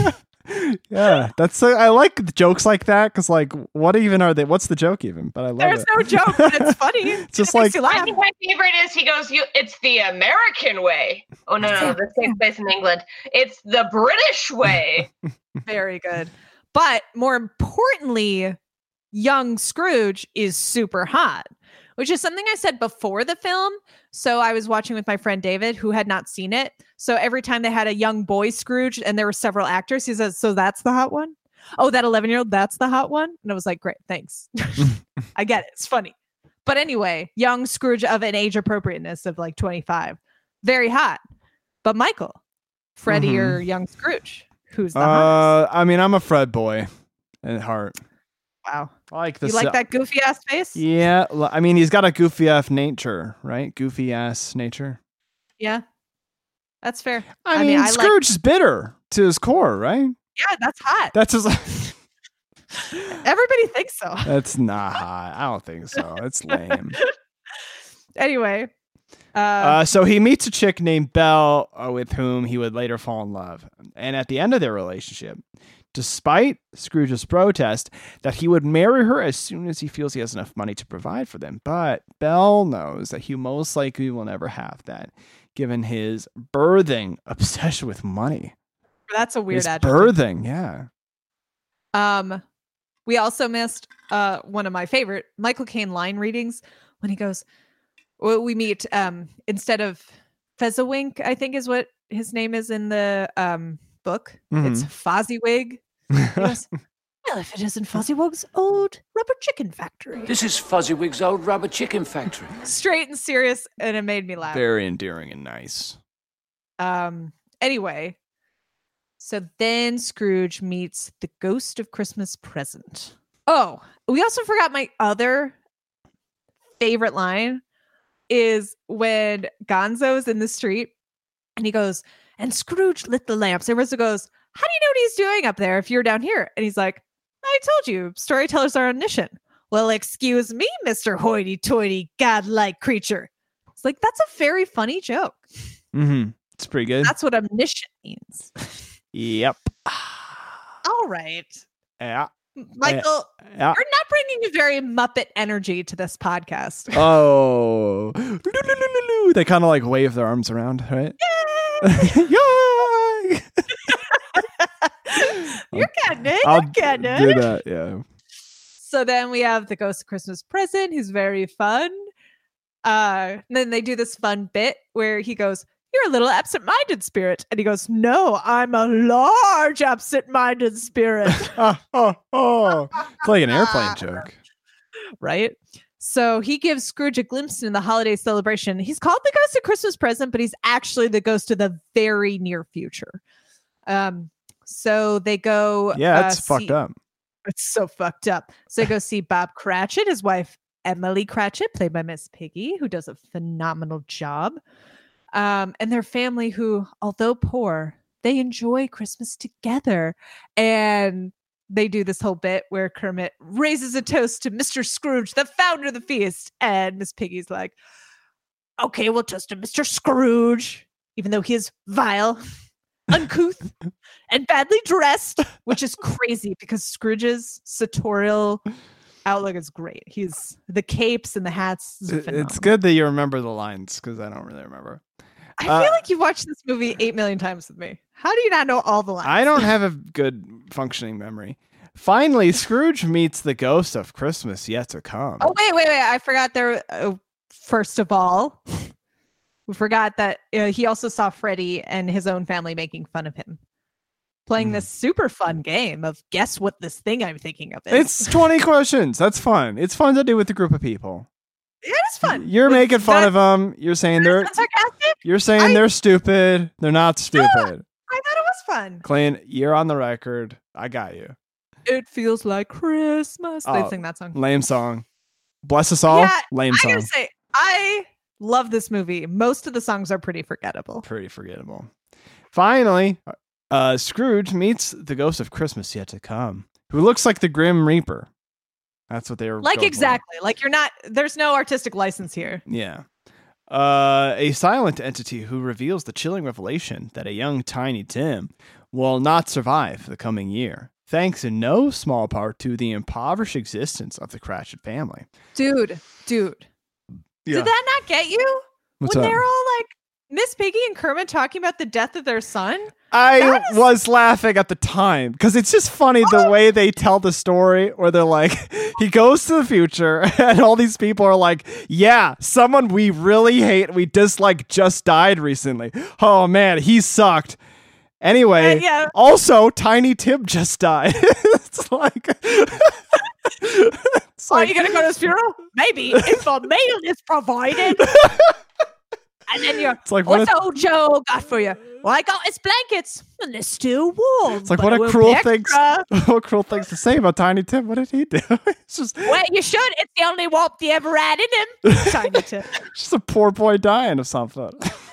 yeah, that's uh, I like the jokes like that because, like, what even are they? What's the joke even? But I love There's it. no joke, but it's funny. It's just It makes like- you I laugh. think my favorite is he goes, "You, it's the American way." Oh no, no, this takes place in England. It's the British way. Very good. But more importantly, young Scrooge is super hot, which is something I said before the film. So I was watching with my friend David, who had not seen it. So every time they had a young boy Scrooge and there were several actors, he says, so that's the hot one? Oh, that eleven year old, that's the hot one? And I was like, great, thanks. I get it. It's funny. But anyway, young Scrooge of an age appropriateness of like twenty-five. Very hot. But Michael, Freddie Mhm. or young Scrooge? Who's the hottest? Uh, I mean, I'm a Fred boy at heart. Wow. I like the You like se- that goofy ass face? Yeah, l- I mean, he's got a goofy ass nature, right? Goofy ass nature. Yeah. That's fair. I, I mean, mean, I like- Scrooge is bitter to his core, right? Yeah, that's hot. That's his. Everybody thinks so. That's not hot. I don't think so. It's lame. Anyway. Uh, Uh, so he meets a chick named Belle, uh, with whom he would later fall in love. And at the end of their relationship, despite Scrooge's protest that he would marry her as soon as he feels he has enough money to provide for them, but Belle knows that he most likely will never have that, given his birthing obsession with money. that's a weird His adjective. birthing, yeah. Um, we also missed uh one of my favorite Michael Caine line readings when he goes, well, we meet um instead of Fezziwig, I think is what his name is in the um book. It's Fozziwig. He goes, well, if it isn't Fozziwig's old rubber chicken factory. This is Fozziwig's old rubber chicken factory. Straight and serious, and it made me laugh. Very endearing and nice. Um, anyway, so then Scrooge meets the ghost of Christmas present. Oh, we also forgot my other favorite line is when Gonzo's in the street and he goes, and Scrooge lit the lamps. And Rizzo goes, how do you know what he's doing up there if you're down here? And he's like, I told you, storytellers are omniscient. Well, excuse me, Mister Hoity-toity, godlike creature. It's like, that's a very funny joke. Mm-hmm. It's pretty good. That's what omniscient means. Yep. All right. Yeah. Michael, Yeah. you're not bringing a very Muppet energy to this podcast. Oh. They kind of like wave their arms around, right? Yay! You're getting it. I'll You're getting it. do that, yeah. So then we have the Ghost of Christmas Present, who's very fun. Uh, and then they do this fun bit where he goes, you're a little absent-minded spirit. And he goes, no, I'm a large absent-minded spirit. oh, oh, oh. It's like an airplane joke. Right? So he gives Scrooge a glimpse in the holiday celebration. He's called the Ghost of Christmas Present, but he's actually the ghost of the very near future. Um, so they go. Yeah, uh, it's fucked see- up. It's so fucked up. So they go see Bob Cratchit, his wife Emily Cratchit, played by Miss Piggy, who does a phenomenal job. Um, and their family, who, although poor, they enjoy Christmas together. And they do this whole bit where Kermit raises a toast to Mister Scrooge, the founder of the feast. And Miss Piggy's like, okay, we'll toast to Mister Scrooge, even though he is vile, uncouth, and badly dressed, which is crazy because Scrooge's sartorial outlook is great. He's the capes and the hats. Is It- phenomenal. It's good that you remember the lines because I don't really remember. I Uh, feel like you've watched this movie eight million times with me. How do you not know all the lines? I don't have a good functioning memory. Finally, Scrooge meets the ghost of Christmas yet to come. Oh wait, wait, wait! I forgot there. Uh, first of all, we forgot that uh, he also saw Freddy and his own family making fun of him, playing Mm. this super fun game of guess what this thing I'm thinking of is. It's twenty questions. That's fun. It's fun to do with a group of people. It is fun. You're Was making fun that- of them. You're saying they're Is that sarcastic? you're saying I- they're stupid. They're not stupid. I thought it was fun. Clayton, you're on the record. I got you. It feels like Christmas. They Oh, sing that song. Lame song. Bless us all. Yeah, Lame I song. gotta say, I love this movie. Most of the songs are pretty forgettable. Pretty forgettable. Finally, uh, Scrooge meets the ghost of Christmas yet to come, who looks like the Grim Reaper. That's what they were Like going for. exactly. Like you're not. There's no artistic license here. Yeah. Uh, a silent entity who reveals the chilling revelation that a young Tiny Tim will not survive the coming year, thanks in no small part to the impoverished existence of the Cratchit family. Dude, dude. Did that not get you? What's when up? they're all like Miss Piggy and Kermit talking about the death of their son? I That is- was laughing at the time because it's just funny the way they tell the story where they're like, he goes to the future and all these people are like, yeah, someone we really hate, we dislike just died recently. Oh man, he sucked. Anyway, Uh, yeah. also Tiny Tim just died. It's like, it's Are like- you gonna go to his funeral? Maybe if a meal is provided. And then you're, It's like, what what's a- old Joe got for you? Well, I got his blankets, and they're still warm. It's like but what it a will cruel be thing. extra. What cruel things to say about Tiny Tim. What did he do? It's just, Well, you should. It's the only warmth you ever had in him. Tiny Tim. just a poor boy dying of something.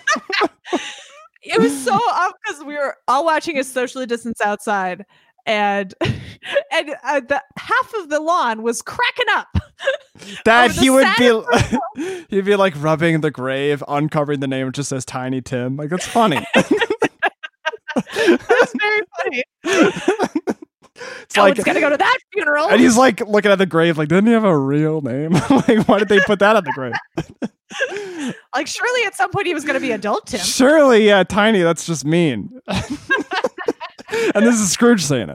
It was so off because we were all watching a socially distanced outside, and and uh, the half of the lawn was cracking up. That Over the he would sad be, he'd be like rubbing the grave, uncovering the name, it just says Tiny Tim. Like that's funny. That's very funny. It's No like, one's gonna go to that funeral. and he's like looking at the grave, like, didn't he have a real name? Like, why did they put that on the grave? Like, surely at some point he was gonna be adult Tim. Surely, yeah, Tiny. That's just mean. And this is Scrooge saying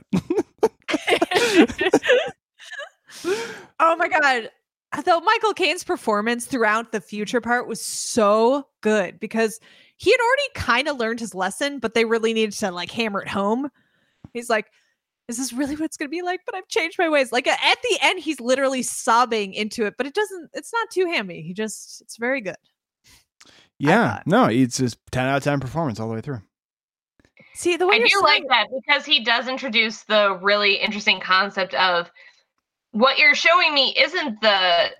it. Oh my god. Though Michael Caine's performance throughout the future part was so good because he had already kind of learned his lesson, but they really needed to like hammer it home. He's like, is this really what it's going to be like? But I've changed my ways. Like at the end, he's literally sobbing into it, but it doesn't, it's not too hammy. He just, it's very good. Yeah, no, it's just ten out of ten performance all the way through. See, the way I you're do like saying- that because he does introduce the really interesting concept of what you're showing me isn't the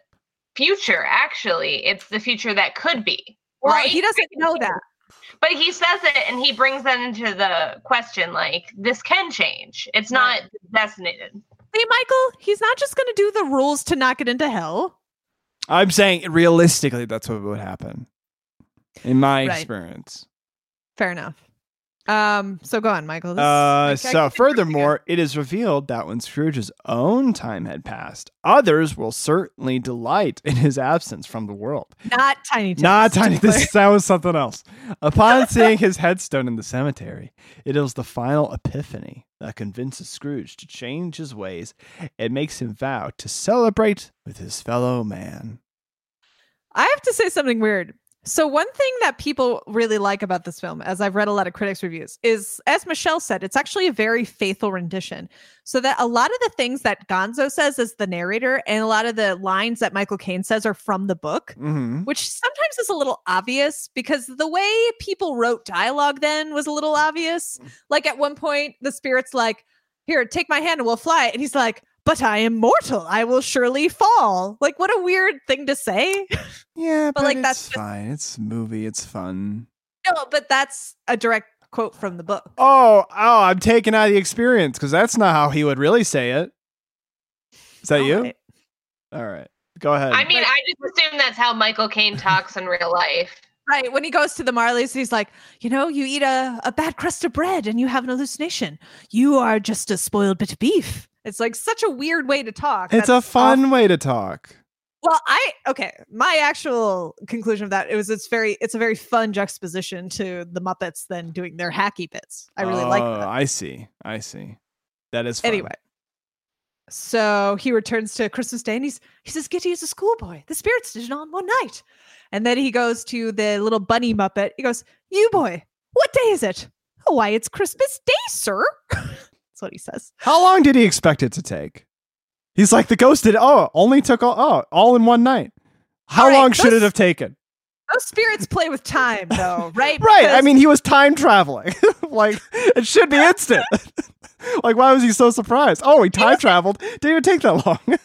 future, actually. It's the future that could be. Well, right? he doesn't know that. But he says it and he brings that into the question, like, this can change. It's not designated. See, Michael, he's not just going to do the rules to not get into hell. I'm saying realistically, that's what would happen. In my Right. experience. Fair enough. Um, so go on, Michael. This- Uh, I- I so can- furthermore, it is revealed that when Scrooge's own time had passed, others will certainly delight in his absence from the world. Not Tiny Tim. Not Tiny. This that was something else. Upon seeing his headstone in the cemetery, it is the final epiphany that convinces Scrooge to change his ways and makes him vow to celebrate with his fellow man. I have to say something weird. So one thing that people really like about this film, as I've read a lot of critics' reviews, is, as Michelle said, it's actually a very faithful rendition. So that a lot of the things that Gonzo says as the narrator and a lot of the lines that Michael Caine says are from the book, Mm-hmm. which sometimes is a little obvious because the way people wrote dialogue then was a little obvious. Like at one point, the spirit's like, here, take my hand and we'll fly. And he's like, but I am mortal. I will surely fall. Like, what a weird thing to say. Yeah, but, like, it's that's just- fine. It's a movie. It's fun. No, but that's a direct quote from the book. Oh, oh, I'm taking out the experience because that's not how he would really say it. Is that All you? right. All right. Go ahead. I mean, I just assume that's how Michael Caine talks in real life. Right. When he goes to the Marleys, he's like, you know, you eat a, a bad crust of bread and you have an hallucination. You are just a spoiled bit of beef. It's like such a weird way to talk. it's a That's fun off- way to talk. Well, I okay. My actual conclusion of that it was it's very it's a very fun juxtaposition to the Muppets then doing their hacky bits. I really like Oh, that. I see. I see. That is fun. Anyway, so he returns to Christmas Day and he's he's as giddy as a schoolboy. The spirits did it on one night, and then he goes to the little bunny Muppet. He goes, "You boy, what day is it? Oh, why, it's Christmas Day, sir." That's what he says. How long did he expect it to take? He's like, the ghost did, oh, only took all, oh, all in one night. How All right, long should it those- have taken? Those spirits play with time, though, right? Right. I Because- mean, he was time traveling. Like, it should be instant. Like, why was he so surprised? Oh, he time traveled. Didn't even take that long. It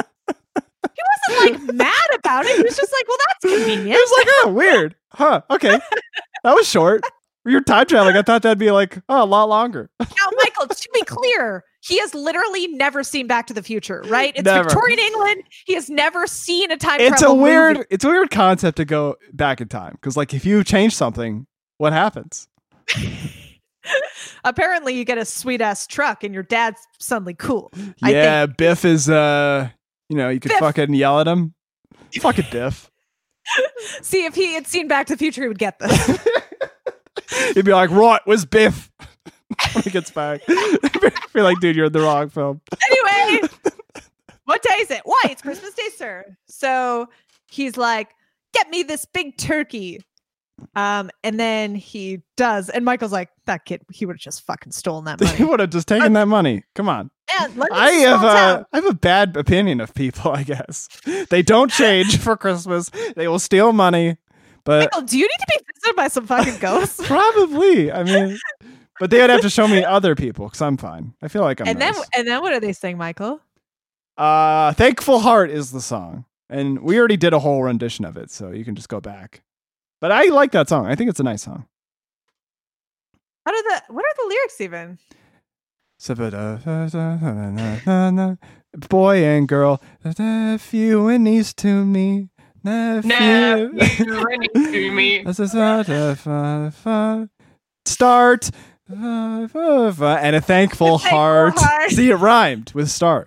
he wasn't like mad about it. He was just like, "Well, that's convenient." was like, oh, weird. Huh. Okay. That was short. You're time traveling. I thought that'd be like, oh, a lot longer. Now, Michael, to be clear, he has literally never seen Back to the Future, right? It's Never. Victorian England. He has never seen a time It's a travel weird, movie. it's a weird concept to go back in time. Because, like, if you change something, what happens? Apparently, you get a sweet ass truck, and your dad's suddenly cool. I Yeah, think. Biff is, uh, you know, you could Biff. fucking yell at him. Fucking Biff. See, if he had seen Back to the Future, he would get this. He'd be like, right, where's Biff? When he gets back. Be like, dude, you're in the wrong film. Anyway, what day is it? Why? It's Christmas Day, sir. So he's like, get me this big turkey. Um, and then he does, and Michael's like, that kid, he would have just fucking stolen that He money. would have just taken that money. Come on. Man, London's I a small have a, town. I have a bad opinion of people, I guess. They don't change for Christmas. They will steal money. But Michael, do you need to be visited by some fucking ghosts? probably. I mean, but they would have to show me other people because I'm fine. I feel like I'm and nice. then, and then, what are they saying, Michael? Uh, Thankful Heart is the song. And we already did a whole rendition of it, so you can just go back. But I like that song. I think it's a nice song. How do the? What are the lyrics even? Boy and girl, nephew and niece to me. Nephew. Nephew and niece to me. Start. And a thankful A thankful heart. heart. See, it rhymed with start.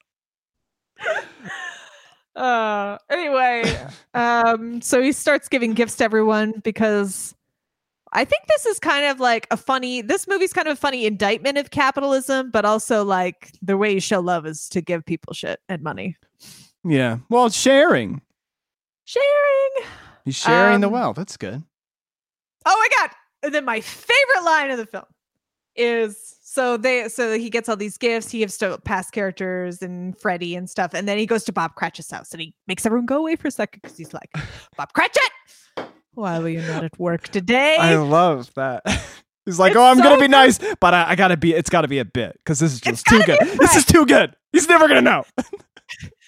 Uh, anyway, um, so he starts giving gifts to everyone because I think this is kind of like a funny. This movie's kind of a funny indictment of capitalism, but also like the way you show love is to give people shit and money. Yeah. Well, it's sharing. Sharing. He's sharing the Um, wealth. That's good. Oh my god! And then my favorite line of the film is so they so he gets all these gifts. He gives to past characters and Freddie and stuff, and then he goes to Bob Cratchit's house and he makes everyone go away for a second because he's like, "Bob Cratchit, why were you not at work today?" I love that. He's like, It's oh, I'm so gonna be good. nice, but I, I gotta be. It's gotta be a bit because this is It's just too gotta good. be a This is prank. too good. He's never gonna know.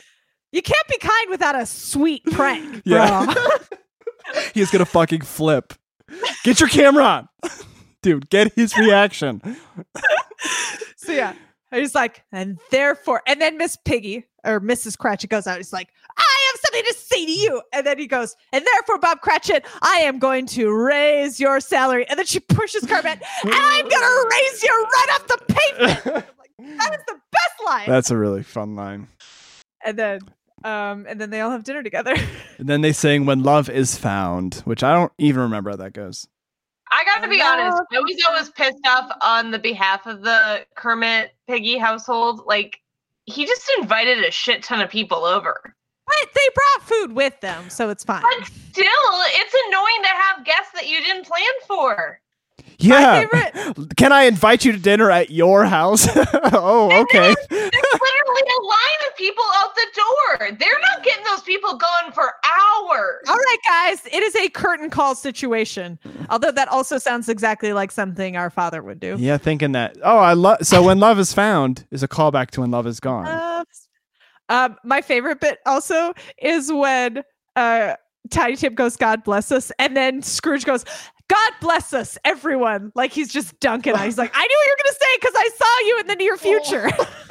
You can't be kind without a sweet prank, Yeah. bro. He's gonna fucking flip. Get your camera on. Dude, get his reaction. So yeah, he's like, and therefore, and then Miss Piggy or Missus Cratchit goes out. He's like, I have something to say to you. And then he goes, and therefore, Bob Cratchit, I am going to raise your salary. And then she pushes Cartman, and I'm gonna raise you right off the pavement. I'm like, that is the best line. That's a really fun line. And then, um, and then they all have dinner together. And then they sing "When Love Is Found," which I don't even remember how that goes. I gotta be honest, I was always pissed off on the behalf of the Kermit Piggy household. Like, he just invited a shit ton of people over. But they brought food with them, so it's fine. But still, it's annoying to have guests that you didn't plan for. Yeah. Can I invite you to dinner at your house? Oh, okay. There's literally a line of people out the door. They're not getting those people gone for hours. All right, guys, it is a curtain call situation. Although that also sounds exactly like something our father would do. Yeah, thinking that. Oh, I love. So "When Love Is Found" is a callback to "When Love Is Gone." Uh, um, my favorite bit also is when uh, Tiny Tim goes, "God bless us," and then Scrooge goes, "God bless us, everyone." Like he's just dunking on. He's like, I knew what you were going to say because I saw you in the near future.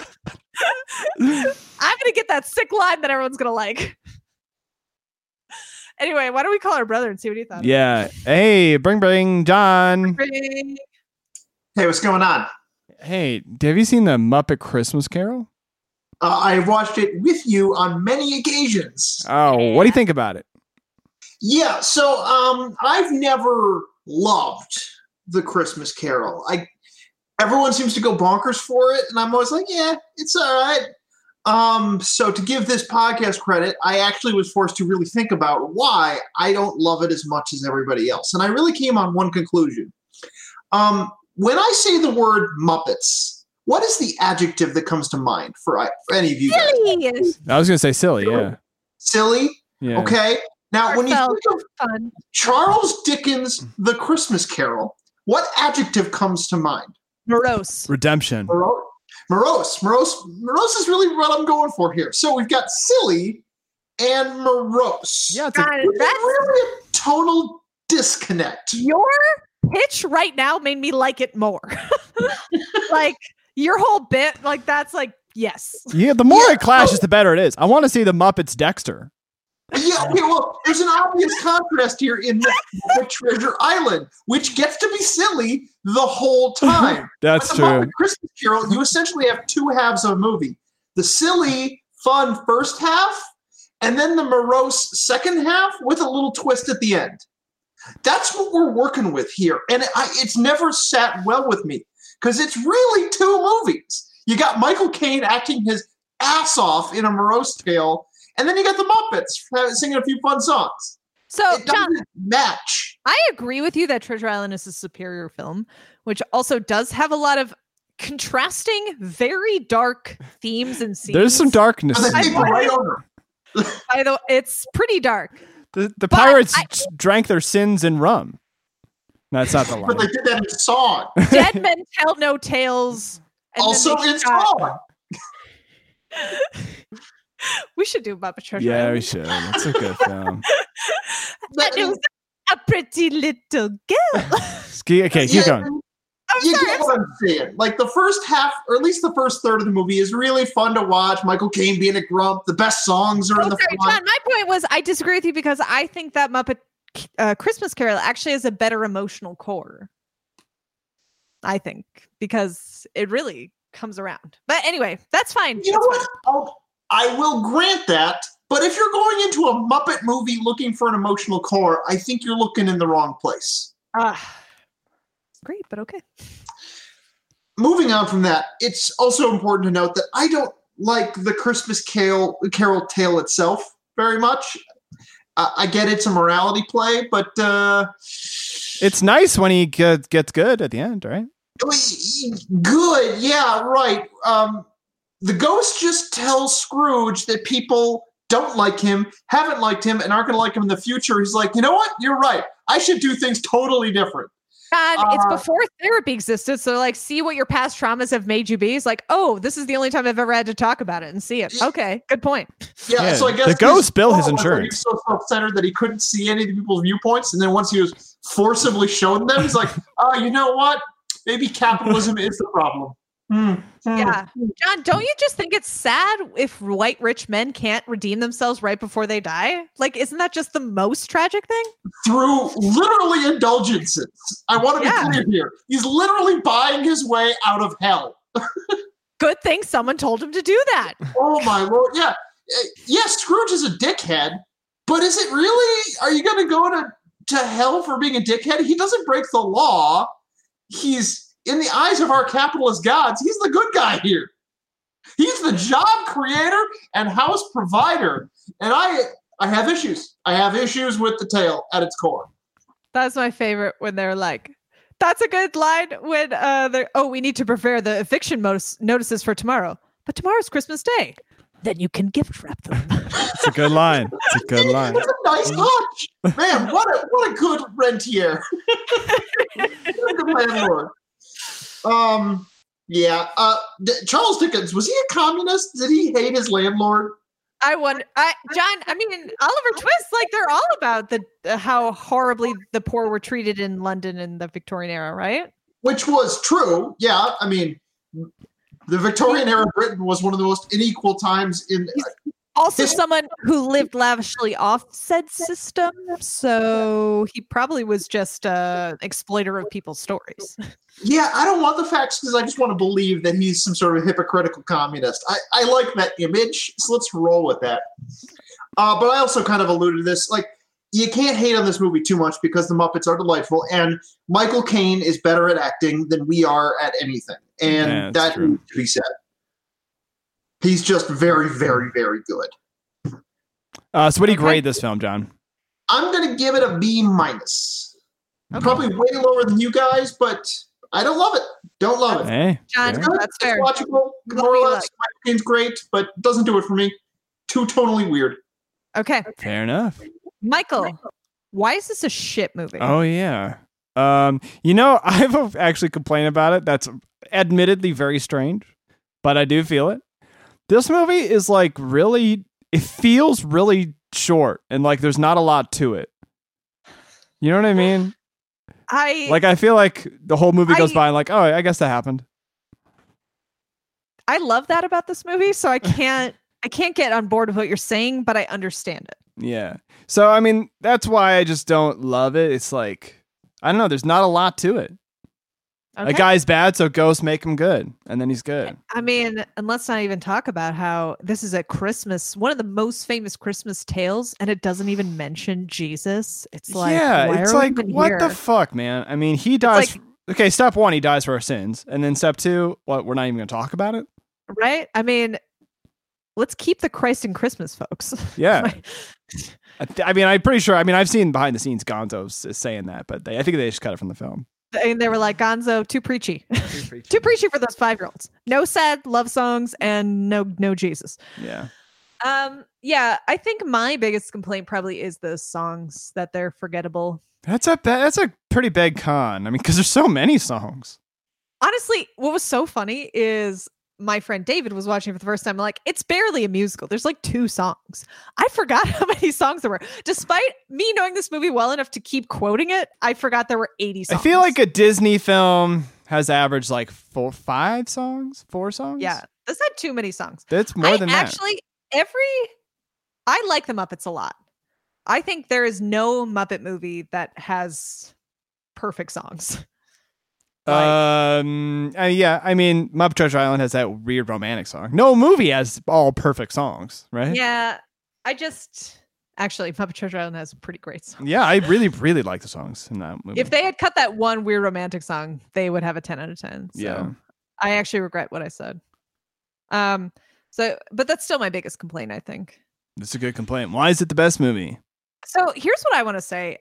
I'm going to get that sick line that everyone's going to like. Anyway, why don't we call our brother and see what he thought? Yeah. Hey, bring, bring, John. Bring. Hey, what's going on? Hey, have you seen the Muppet Christmas Carol? Uh, I've watched it with you on many occasions. Oh, what do you think about it? Yeah, so um, I've never loved the Christmas Carol. I everyone seems to go bonkers for it, and I'm always like, yeah, it's all right. Um, so to give this podcast credit, I actually was forced to really think about why I don't love it as much as everybody else, and I really came on one conclusion. Um, when I say the word Muppets, what is the adjective that comes to mind for, for any of you guys? Silly. I was going to say silly, yeah. Silly? Yeah. Okay. Now, when you Heartfelt, think of fun. Charles Dickens' The Christmas Carol, what adjective comes to mind? Morose. Redemption. Morose. Morose. Morose. Morose is really what I'm going for here. So we've got silly and morose. Yeah, it's a, God, There's that's really a tonal disconnect. your pitch right now made me like it more. Like your whole bit, like that's like yes. yeah, the more Yeah, it clashes, oh. the better it is. I want to see the Muppets Dexter. Yeah, okay, well, there's an obvious contrast here in the, the Treasure Island, which gets to be silly the whole time. That's With the true. Muppet Christmas Carol, you essentially have two halves of a movie. The silly, fun first half, and then the morose second half with a little twist at the end. That's what we're working with here. And I, it's never sat well with me because it's really two movies. You got Michael Caine acting his ass off in a morose tale, and then you got the Muppets singing a few fun songs. So, It John, doesn't match. I agree with you that Treasure Island is a superior film, which also does have a lot of contrasting, very dark themes and scenes. There's some darkness. But they I take it wanted- right over. By the way, it's pretty dark. The, the But pirates I- drank their sins in rum. That's not the But they line. did that in song. Dead men tell no tales. and then Also they in shot- song. We should do Muppet Treasure Yeah, Island. we should. It's a good film. And it was a pretty little girl. Ski- Okay, keep Yeah, going. I'm You sorry. get I'm what I'm saying. Like the first half, or at least the first third of the movie, is really fun to watch. Michael Caine being a grump. The best songs are Oh, in the sorry, front. John, my point was I disagree with you because I think that Muppet uh, Christmas Carol actually has a better emotional core. I think because it really comes around. But anyway, that's fine. You know That's what? I'll, I will grant that. But if you're going into a Muppet movie looking for an emotional core, I think you're looking in the wrong place. fine. Uh, great, but okay. Moving on from that, it's also important to note that I don't like the Christmas Carol, Carol tale itself very much. Uh, I get it's a morality play, but uh, It's nice when he gets, gets good at the end, right? good, yeah, right. Um, the ghost just tells Scrooge that people don't like him, haven't liked him, and aren't going to like him in the future. He's like, you know what? You're right. I should do things totally different. And it's Uh, before therapy existed. So, like, see what your past traumas have made you be. It's like, oh, this is the only time I've ever had to talk about it and see it. Okay, good point. Yeah, Yeah, so I guess the ghost bill his oh, insurance. He was so self-centered that he couldn't see any of the people's viewpoints, and then once he was forcibly shown them, he's like, "Oh, you know what? Maybe capitalism is the problem." Hmm, hmm. Yeah. John, don't you just think it's sad if white rich men can't redeem themselves right before they die? Like, isn't that just the most tragic thing? Through literally indulgences. I want to Yeah. be clear here. He's literally buying his way out of hell. Good thing someone told him to do that. Oh my lord! Yeah, Uh, yes. Scrooge is a dickhead, but is it really? Are you going to go to to hell for being a dickhead? He doesn't break the law. He's in the eyes of our capitalist gods. He's the good guy here. He's the job creator and house provider. And I, I have issues. I have issues with the tale at its core. That's my favorite when they're like, that's a good line when uh, they're, oh, we need to prepare the eviction notice- notices for tomorrow. But tomorrow's Christmas Day. Then you can gift wrap them. It's a good line. It's a good line. It's a nice touch. Man, what a what a good rentier. What a good landlord. Um, yeah. Uh, D- Charles Dickens, was he a communist? Did he hate his landlord? I wonder, I, John, I mean, Oliver Twist, like they're all about the uh, how horribly the poor were treated in London in the Victorian era, right? Which was true. Yeah. I mean, the Victorian era Britain was one of the most unequal times in. Also, someone who lived lavishly off said system, so he probably was just an exploiter of people's stories. Yeah, I don't want the facts because I just want to believe that he's some sort of hypocritical communist. I, I like that image, so let's roll with that. Uh, but I also kind of alluded to this. Like, you can't hate on this movie too much because the Muppets are delightful, and Michael Caine is better at acting than we are at anything. And Yeah, that's that true. needs to be said. He's just very, very, very good. Uh, so what do you Okay. grade this film, John? I'm going to give it a B minus. Probably way lower than you guys, but I don't love it. Don't love it. Hey, John, fair. Good, that's it's fair. watchable, Let more me or look. less. Michael Caine's great, but doesn't do it for me. Too tonally weird. Okay, Fair enough. Michael, why is this a shit movie? Oh yeah. Um, you know, I've actually complained about it. That's admittedly very strange, but I do feel it. This movie is like really, it feels really short and like there's not a lot to it. You know what I mean? I Like I feel like the whole movie goes I- by and like, oh, I guess that happened. I love that about this movie, so I can't I can't get on board with what you're saying, but I understand it. Yeah. So I mean, that's why I just don't love it. It's like I don't know. There's not a lot to it. Okay? A guy's bad, so ghosts make him good, and then he's good. I mean, and let's not even talk about how this is a Christmas, one of the most famous Christmas tales, and it doesn't even mention Jesus. It's like, yeah, why it's are we like even what here? the fuck, man. I mean, he dies. like- okay, step one, he dies for our sins, and then step two, what? We're not even going to talk about it. Right? I mean, let's keep the Christ in Christmas, folks. Yeah. Like, I, th- I mean, I'm pretty sure. I mean, I've seen behind the scenes Gonzo's is saying that, but they, I think they just cut it from the film. and they were like, Gonzo, too preachy. Too preachy for those five year olds. No sad love songs and no no Jesus. Yeah. Um, yeah, I think my biggest complaint probably is the songs that they're forgettable. That's a ba- that's a pretty big con. I mean, because there's so many songs. Honestly, what was so funny is my friend David was watching for the first time. Like, it's barely a musical. There's like two songs. I forgot how many songs there were. Despite me knowing this movie well enough to keep quoting it, I forgot there were eighty songs. I feel like a Disney film has averaged like four, five songs, four songs. yeah, this had too many songs. That's more I than that. actually every I like the Muppets a lot. I think there is no Muppet movie that has perfect songs. Like- Um. uh, yeah. I mean, Muppet Treasure Island has that weird romantic song. No movie has all perfect songs, right? Yeah, I just actually Muppet Treasure Island has a pretty great song. Yeah, I really, really like the songs in that movie. If they had cut that one weird romantic song, they would have a ten out of ten. So Yeah. I actually regret what I said. Um. So, but that's still my biggest complaint, I think. That's a good complaint. Why is it the best movie? So here's what I want to say.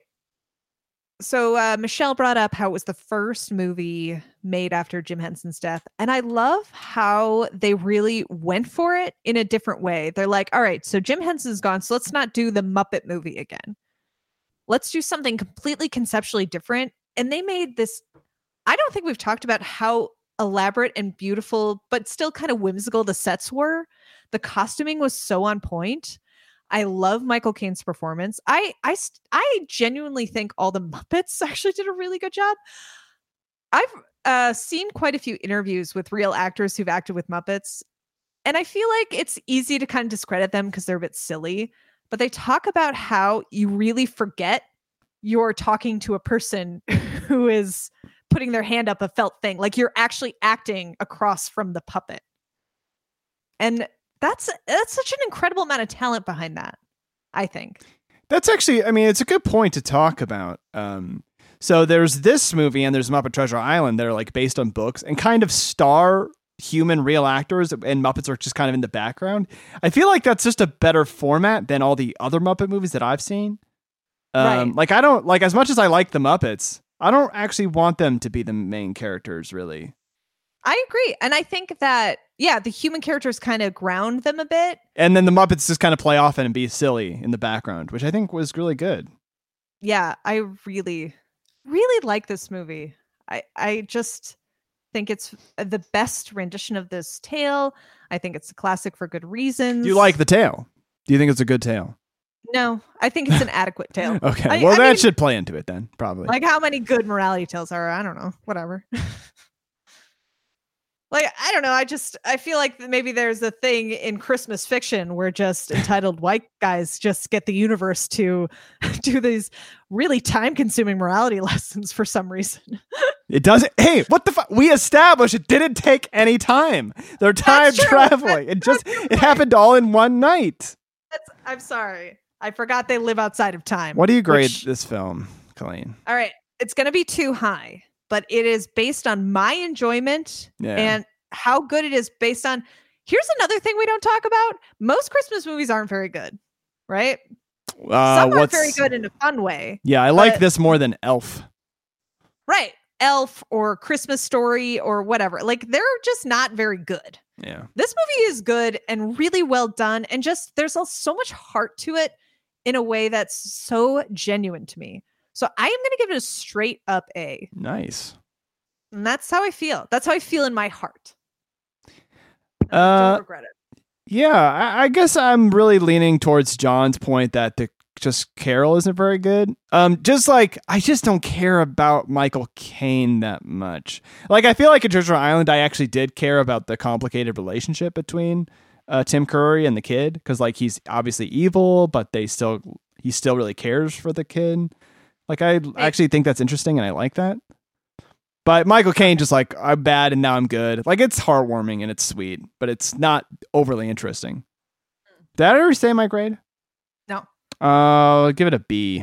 So uh, Michelle brought up how it was the first movie made after Jim Henson's death. And I love how they really went for it in a different way. They're like, all right, so Jim Henson's gone, so let's not do the Muppet movie again. Let's do something completely conceptually different and they made this. I don't think we've talked about how elaborate and beautiful, but still kind of whimsical the sets were. The costuming was so on point. I love Michael Caine's performance. I I I genuinely think all the Muppets actually did a really good job. I've uh, seen quite a few interviews with real actors who've acted with Muppets, and I feel like it's easy to kind of discredit them because they're a bit silly, but they talk about how you really forget you're talking to a person who is putting their hand up a felt thing. Like you're actually acting across from the puppet. And that's that's such an incredible amount of talent behind that, I think. That's actually, I mean, it's a good point to talk about. Um, so there's this movie and there's Muppet Treasure Island that are like based on books and kind of star human real actors, and Muppets are just kind of in the background. I feel like that's just a better format than all the other Muppet movies that I've seen. Um, Right. Like I don't, like as much as I like the Muppets, I don't actually want them to be the main characters, really. I agree. And I think that, yeah, the human characters kind of ground them a bit. And then the Muppets just kind of play off it and be silly in the background, which I think was really good. Yeah, I really, really like this movie. I, I just think it's the best rendition of this tale. I think it's a classic for good reasons. Do you like the tale? Do you think it's a good tale? No, I think it's an adequate tale. Okay, I- well, I that mean, should play into it then, probably. like how many good morality tales are? I don't know. Whatever. Like, I don't know. I just, I feel like maybe there's a thing in Christmas fiction where just entitled white guys just get the universe to do these really time consuming morality lessons for some reason. It doesn't. Hey, what the fuck? We established it didn't take any time. They're time true. traveling. It just, it happened all in one night. That's, I'm sorry. I forgot they live outside of time. What do you grade which- this film, Colleen? All right. It's going to be too high, but it is based on my enjoyment Yeah. and how good it is based on. Here's another thing we don't talk about. Most Christmas movies aren't very good, right? Uh, Some aren't what's, very good in a fun way. Yeah, I like but- this more than Elf. Right. Elf or Christmas Story or whatever. Like they're just not very good. Yeah. This movie is good and really well done. And just there's a, so much heart to it in a way that's so genuine to me. So I am going to give it a straight up A. Nice. And that's how I feel. That's how I feel in my heart. And I Uh, don't regret it. Yeah, I, I guess I'm really leaning towards John's point that the just Carol isn't very good. Um, just like I just don't care about Michael Caine that much. Like I feel like in Treasure Island, I actually did care about the complicated relationship between uh, Tim Curry and the kid, because like he's obviously evil, but they still he still really cares for the kid. Like I actually think that's interesting, and I like that. But Michael Caine just like I'm bad and now I'm good. Like it's heartwarming and it's sweet, but it's not overly interesting. Did I already say my grade? No. Uh, I'll give it a B.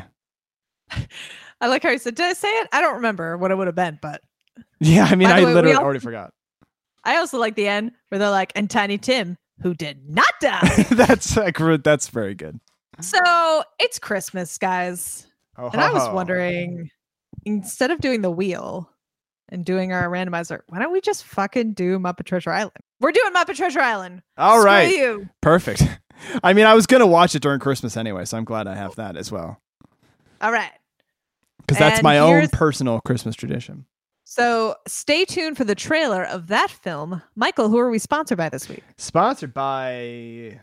I like how you said, did I say it? I don't remember what it would have been, but Yeah, I mean, By I the way, we literally all- already forgot. I also like the end where they're like, and Tiny Tim, who did not die. that's like that's very good. So it's Christmas, guys. Oh, And I was wondering, instead of doing the wheel and doing our randomizer, why don't we just fucking do Muppet Treasure Island? We're doing Muppet Treasure Island. All Screw right, you. perfect. I mean, I was gonna watch it during Christmas anyway, so I'm glad I have that as well, All right. because that's And my own here's- personal Christmas tradition. So stay tuned for the trailer of that film. Michael, who are we sponsored by this week? Sponsored by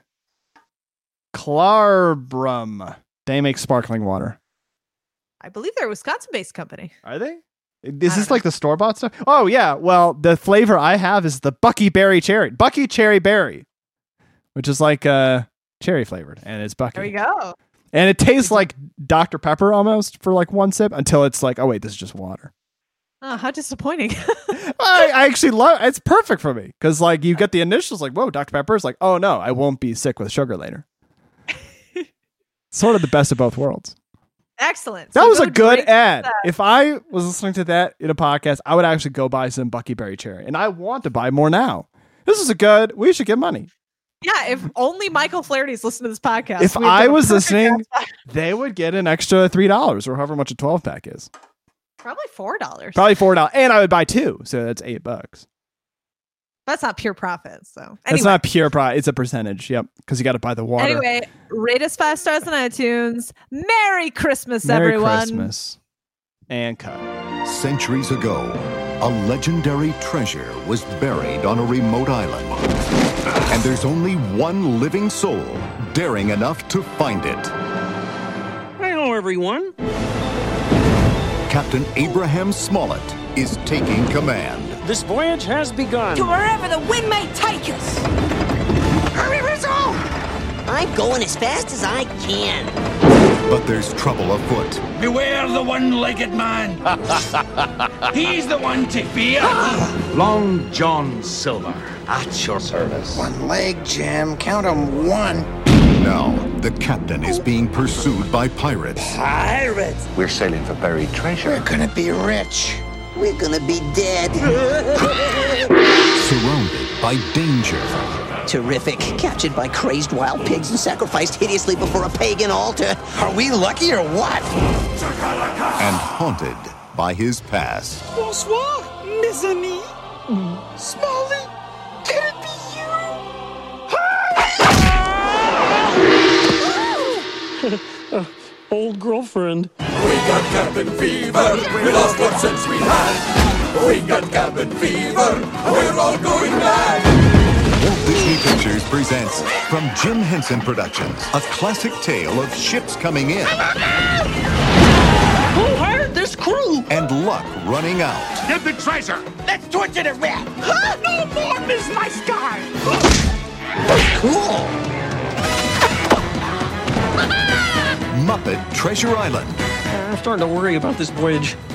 Clarbrum. They make sparkling water. I believe they're a Wisconsin-based company. Are they? Is this like the store-bought stuff? Oh yeah. Well, the flavor I have is the Bucky Berry Cherry, Bucky Cherry Berry, which is like uh cherry flavored, and it's Bucky. There we go. And it tastes like Doctor Pepper almost for like one sip until it's like, oh wait, this is just water. Oh, how disappointing. I, I actually love it's perfect for me because like you get the initials like, whoa, Doctor Pepper is like, oh no, I won't be sick with sugar later. Sort of the best of both worlds. Excellent. That So was go a good drink ad. that. If I was listening to that in a podcast, I would actually go buy some Bucky Berry Cherry, and I want to buy more now. This is a good. We should get money. Yeah, if only Michael Flaherty's listened to this podcast. If we would I do a was perfect listening, ad. they would get an extra three dollars or however much a twelve pack is. Probably four dollars. Probably four dollars, and I would buy two, so that's eight bucks. That's not pure profit. So anyway, It's not pure price; it's a percentage. Yep, because you got to buy the water. anyway, rate us five stars on iTunes. Merry Christmas, Merry everyone. Christmas. And cut. Centuries ago, a legendary treasure was buried on a remote island. And there's only one living soul daring enough to find it. Hello, everyone. Captain Abraham Smollett is taking command. This voyage has begun. To wherever the wind may take us. Hurry, Rizzo! I'm going as fast as I can. But there's trouble afoot. Beware the one-legged man. He's the one to fear. Long John Silver, at your service. One leg, Jim. Count 'em one. Now, the captain is being pursued by pirates. Pirates? We're sailing for buried treasure. We're gonna be rich. We're gonna be dead. Surrounded by danger. Terrific. Captured by crazed wild pigs and sacrificed hideously before a pagan altar. Are we lucky or what? And haunted by his past. Bonsoir, mes amis. Smalley, can it be you? uh, old girlfriend. We got cabin fever. We lost what sense we had. We got cabin fever. We're all going mad. Walt Disney Pictures presents, from Jim Henson Productions, a classic tale of ships coming in. Who hired this crew? And luck running out. Get the treasure. Let's torture the rat. Huh? No more, Miss Nice Guy. Cool. Muppet Treasure Island. I'm starting to worry about this voyage.